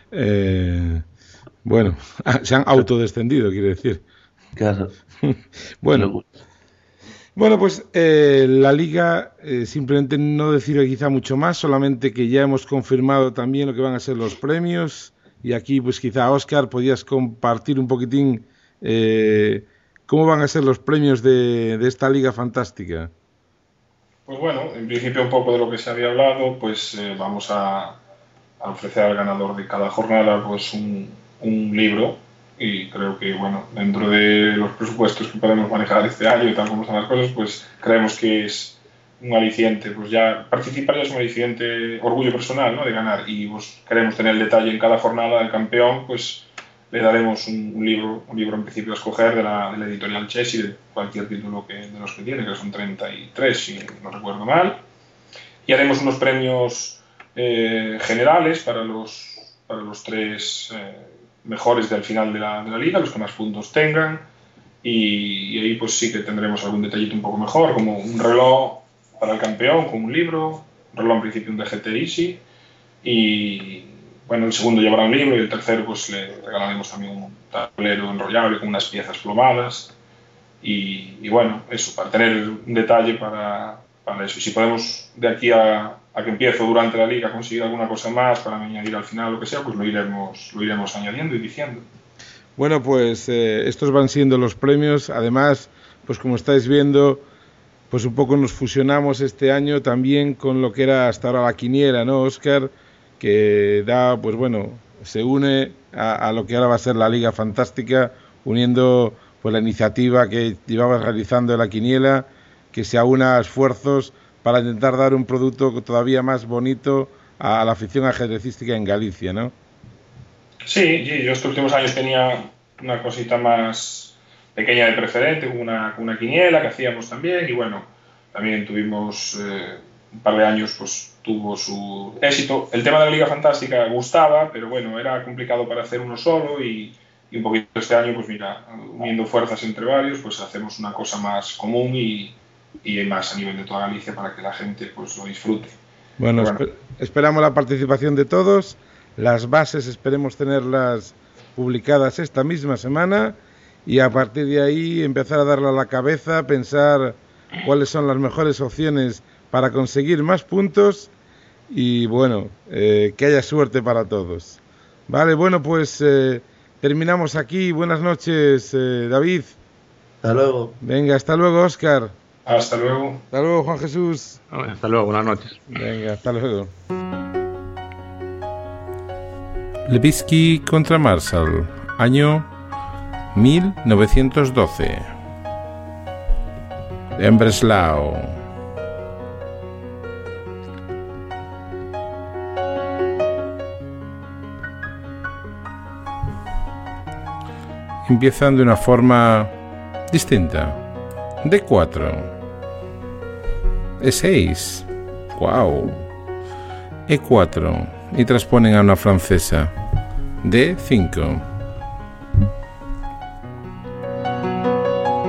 Bueno, se han autodescendido, quiere decir. Claro. Bueno, pues la liga, simplemente no decir quizá mucho más, solamente que ya hemos confirmado también lo que van a ser los premios. Y aquí, pues quizá, Óscar, podías compartir un poquitín cómo van a ser los premios de esta liga fantástica. Pues bueno, en principio un poco de lo que se había hablado, pues vamos a ofrecer al ganador de cada jornada pues un libro, y creo que bueno, dentro de los presupuestos que podemos manejar este año y tal como están las cosas, pues creemos que es un aliciente, pues ya participar ya es un aliciente, orgullo personal, ¿no?, de ganar, y pues queremos tener el detalle en cada jornada del campeón, pues le daremos un libro en principio a escoger de la editorial Chessy, de cualquier título de los que tiene, que son 33 si no recuerdo mal, y haremos unos premios generales para los 3 mejores del final de la liga, los que más puntos tengan, y ahí pues sí que tendremos algún detallito un poco mejor, como un reloj para el campeón con un libro, un reloj en principio un DGT Easy, y bueno, el segundo llevará un libro y el tercero pues le regalaremos también un tablero enrollable con unas piezas plomadas, y bueno, eso, para tener un detalle para eso. Y si podemos de aquí a que empiezo durante la liga conseguir alguna cosa más para añadir al final o lo que sea, pues lo iremos añadiendo y diciendo. Bueno, pues estos van siendo los premios. Además, pues como estáis viendo, pues un poco nos fusionamos este año también con lo que era hasta ahora la quiniela, ¿no, Óscar? Que da, pues bueno, se une a lo que ahora va a ser la Liga Fantástica, uniendo pues la iniciativa que llevabas realizando en la quiniela, que se aúna a esfuerzos para intentar dar un producto todavía más bonito a la afición ajedrecística en Galicia, ¿no? Sí, yo estos últimos años tenía una cosita más pequeña de preferente, con una quiniela que hacíamos también, y bueno, también tuvimos un par de años, pues tuvo su éxito. El tema de la Liga Fantástica gustaba, pero bueno, era complicado para hacer uno solo, y un poquito este año, pues mira, uniendo fuerzas entre varios, pues hacemos una cosa más común y más a nivel de toda Galicia para que la gente pues lo disfrute. Bueno, esperamos la participación de todos. Las bases esperemos tenerlas publicadas esta misma semana, y a partir de ahí empezar a darle a la cabeza, pensar cuáles son las mejores opciones para conseguir más puntos, y bueno, que haya suerte para todos. Vale, bueno, pues terminamos aquí. Buenas noches, David. Hasta luego. Venga, hasta luego, Óscar. Hasta luego. Hasta luego, Juan Jesús. Hasta luego, buenas noches. Venga, hasta luego. Levitsky contra Marshall, año 1912. En Breslau. Empiezan de una forma distinta. D4, E6, wow, E4 y transponen a una francesa. D5,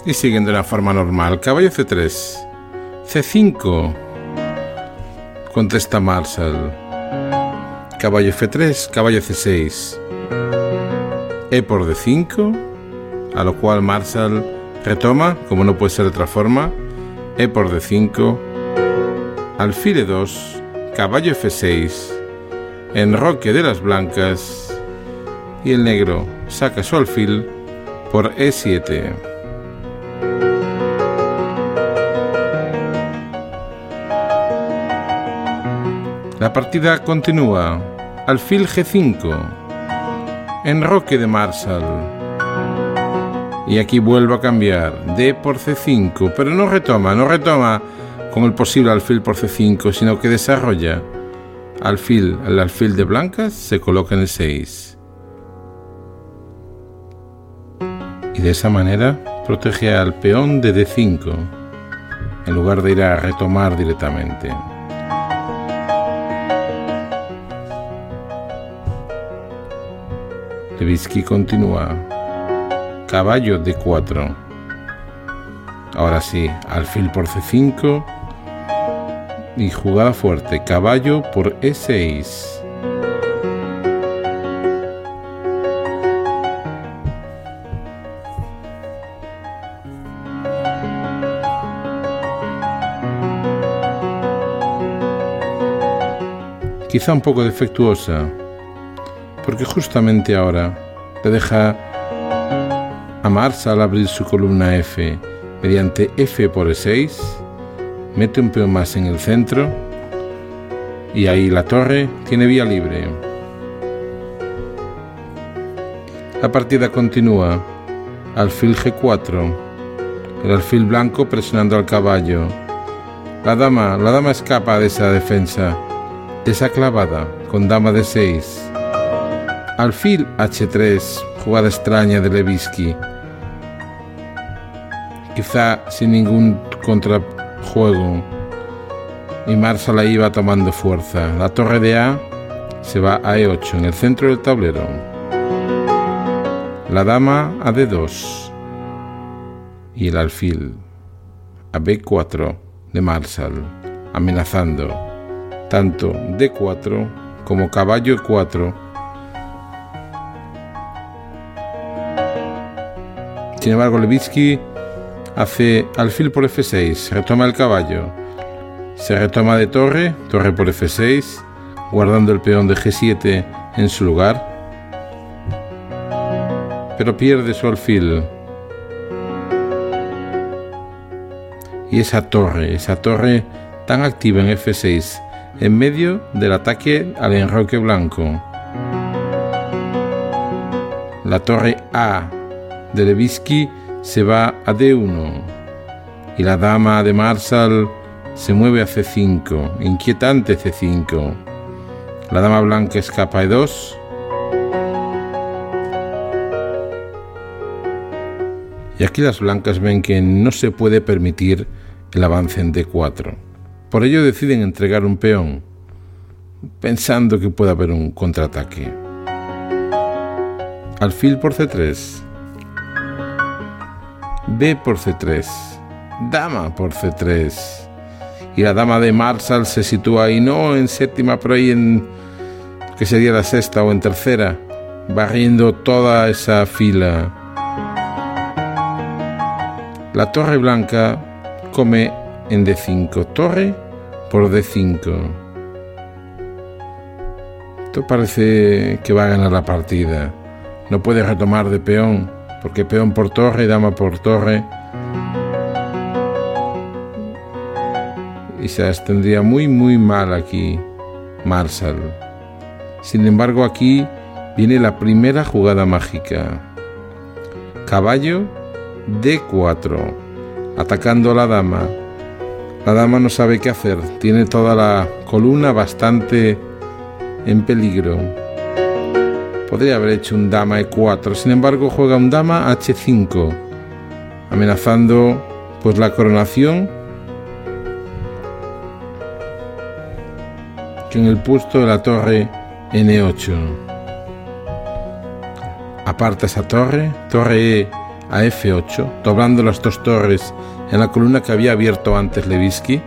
Y siguen de una forma normal. Caballo C3. C5. Contesta Marshall. Caballo F3, caballo C6. E por D5. A lo cual Marshall retoma, como no puede ser de otra forma. E por D5. Alfil E2. Caballo F6. Enroque de las blancas. Y el negro saca su alfil por E7. La partida continúa. Alfil G5. Enroque de Marshall. Y aquí vuelvo a cambiar. D por C5. Pero no retoma con el posible alfil por C5, sino que desarrolla. El alfil de blancas se coloca en el 6. Y de esa manera protege al peón de D5, en lugar de ir a retomar directamente. Levitsky continúa. Caballo D4. Ahora sí, alfil por C5. Y jugada fuerte, caballo por E6. Quizá un poco defectuosa, porque justamente ahora le deja a Marshall abrir su columna F mediante F por E6, mete un peón más en el centro y ahí la torre tiene vía libre. La partida continúa. Alfil G4, el alfil blanco presionando al caballo. La dama escapa de esa defensa, de esa clavada con dama D6. Alfil H3, jugada extraña de Levitsky, quizá sin ningún contrajuego, y Marshall ahí va tomando fuerza. La torre de A se va a E8 en el centro del tablero. La dama a D2 y el alfil a B4 de Marshall, amenazando tanto D4 como caballo E4. Sin embargo, Levitsky hace alfil por F6, retoma el caballo, se retoma de torre por F6, guardando el peón de G7 en su lugar, pero pierde su alfil. Y esa torre tan activa en F6, en medio del ataque al enroque blanco. La torre A de Levitsky se va a D1 y la dama de Marshall se mueve a C5, inquietante C5. La dama blanca escapa a E2 y aquí las blancas ven que no se puede permitir el avance en D4. Por ello deciden entregar un peón, pensando que puede haber un contraataque. Alfil por C3. B por C3. Dama por C3. Y la dama de Marshall se sitúa ahí, no en séptima, pero ahí en, que sería la sexta o en tercera, barriendo toda esa fila. La torre blanca come en D5, torre por D5. Esto parece que va a ganar la partida. No puede retomar de peón, porque peón por torre, dama por torre. Y se abstendría muy mal aquí Marshall. Sin embargo, aquí viene la primera jugada mágica. Caballo D4, atacando a la dama. La dama no sabe qué hacer, tiene toda la columna bastante en peligro. Podría haber hecho un dama E4, sin embargo juega un dama H5, amenazando pues la coronación en el puesto de la torre N8. Aparta esa torre E a F8, doblando las dos torres en la columna que había abierto antes Levitsky,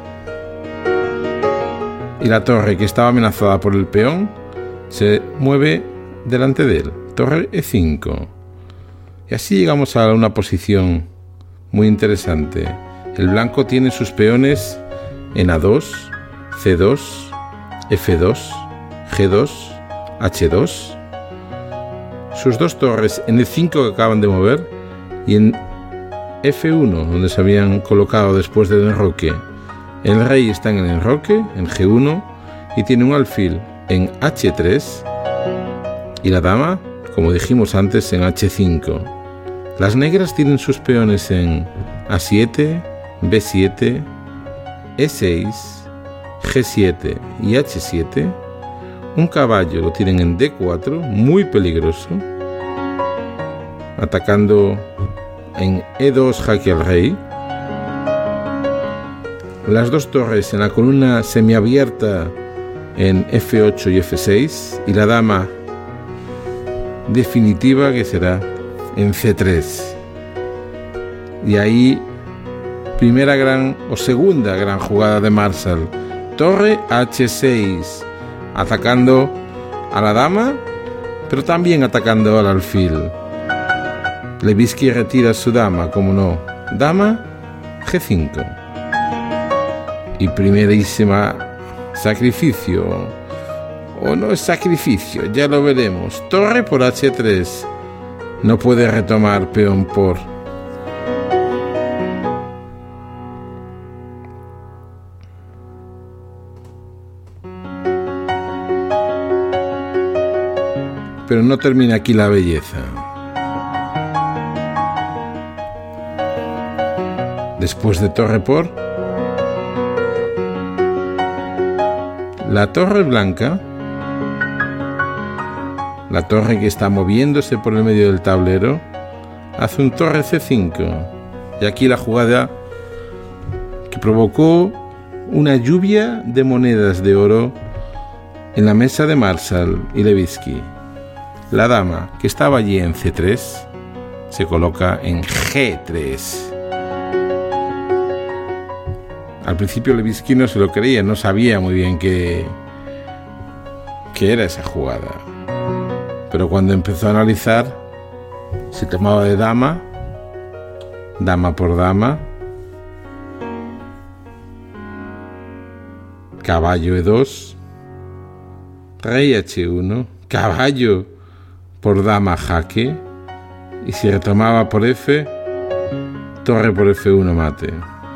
y la torre que estaba amenazada por el peón se mueve delante de él, torre E5. Y así llegamos a una posición muy interesante. El blanco tiene sus peones en A2, C2, F2, G2, H2, sus dos torres en E5 que acaban de mover y en F1 donde se habían colocado después del enroque. El rey está en el enroque, en G1, y tiene un alfil en H3 y la dama, como dijimos antes, en H5. Las negras tienen sus peones en A7, B7, E6, G7 y H7. Un caballo lo tienen en D4, muy peligroso, atacando en E2 jaque al rey. Las dos torres en la columna semiabierta en F8 y F6, y la dama definitiva que será en C3. Y ahí primera gran o segunda gran jugada de Marshall, torre H6, atacando a la dama pero también atacando al alfil. Levitsky retira su dama, como no, dama G5 y primerísima sacrificio, o no es sacrificio, ya lo veremos, torre por H3, no puede retomar peón por. Pero no termina aquí la belleza. Después de torre por, la torre blanca, la torre que está moviéndose por el medio del tablero, hace un torre C5. Y aquí la jugada que provocó una lluvia de monedas de oro en la mesa de Marshall y Levitsky. La dama, que estaba allí en C3, se coloca en G3. Al principio Levitsky no se lo creía, no sabía muy bien qué era esa jugada. Pero cuando empezó a analizar, se tomaba de dama, dama por dama, caballo E2, rey H1, caballo por dama jaque, y si retomaba por F, torre por F1 mate.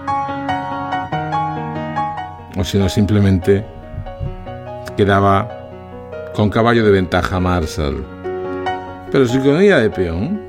O si no, simplemente quedaba con caballo de ventaja Marshall. Pero si comía de peón,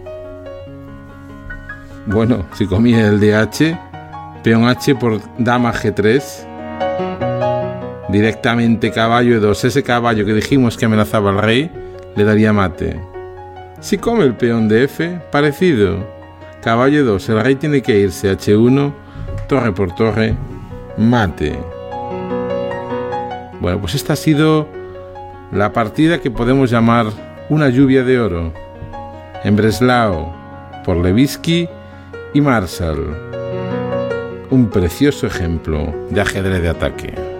bueno, si comía el de H, peón H por dama G3, directamente caballo E2, ese caballo que dijimos que amenazaba al rey, le daría mate. Si come el peón de F, parecido, caballo E2, el rey tiene que irse H1, torre por torre, mate. Bueno, pues esta ha sido la partida que podemos llamar una lluvia de oro, en Breslau, por Levitsky y Marshall. Un precioso ejemplo de ajedrez de ataque.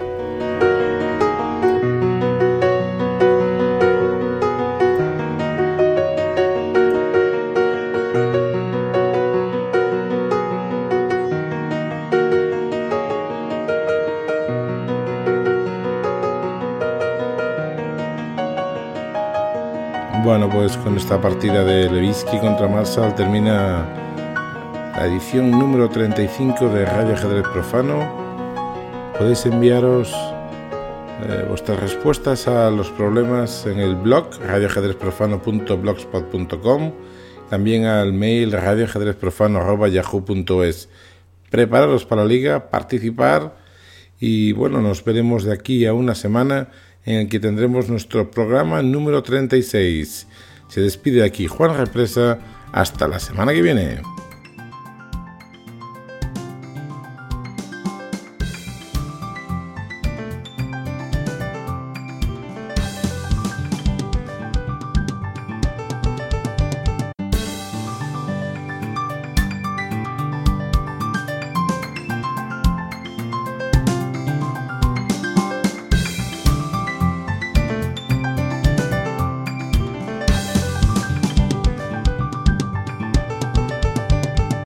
Bueno, pues con esta partida de Levitsky contra Marshall termina la edición número 35 de Radio Ajedrez Profano. Podéis enviaros vuestras respuestas a los problemas en el blog radioajedrezprofano.blogspot.com, también al mail radioajedrezprofano@yahoo.es. Prepararos para la liga, participar y bueno, nos veremos de aquí a una semana en el que tendremos nuestro programa número 36. Se despide aquí Juan Represa, hasta la semana que viene.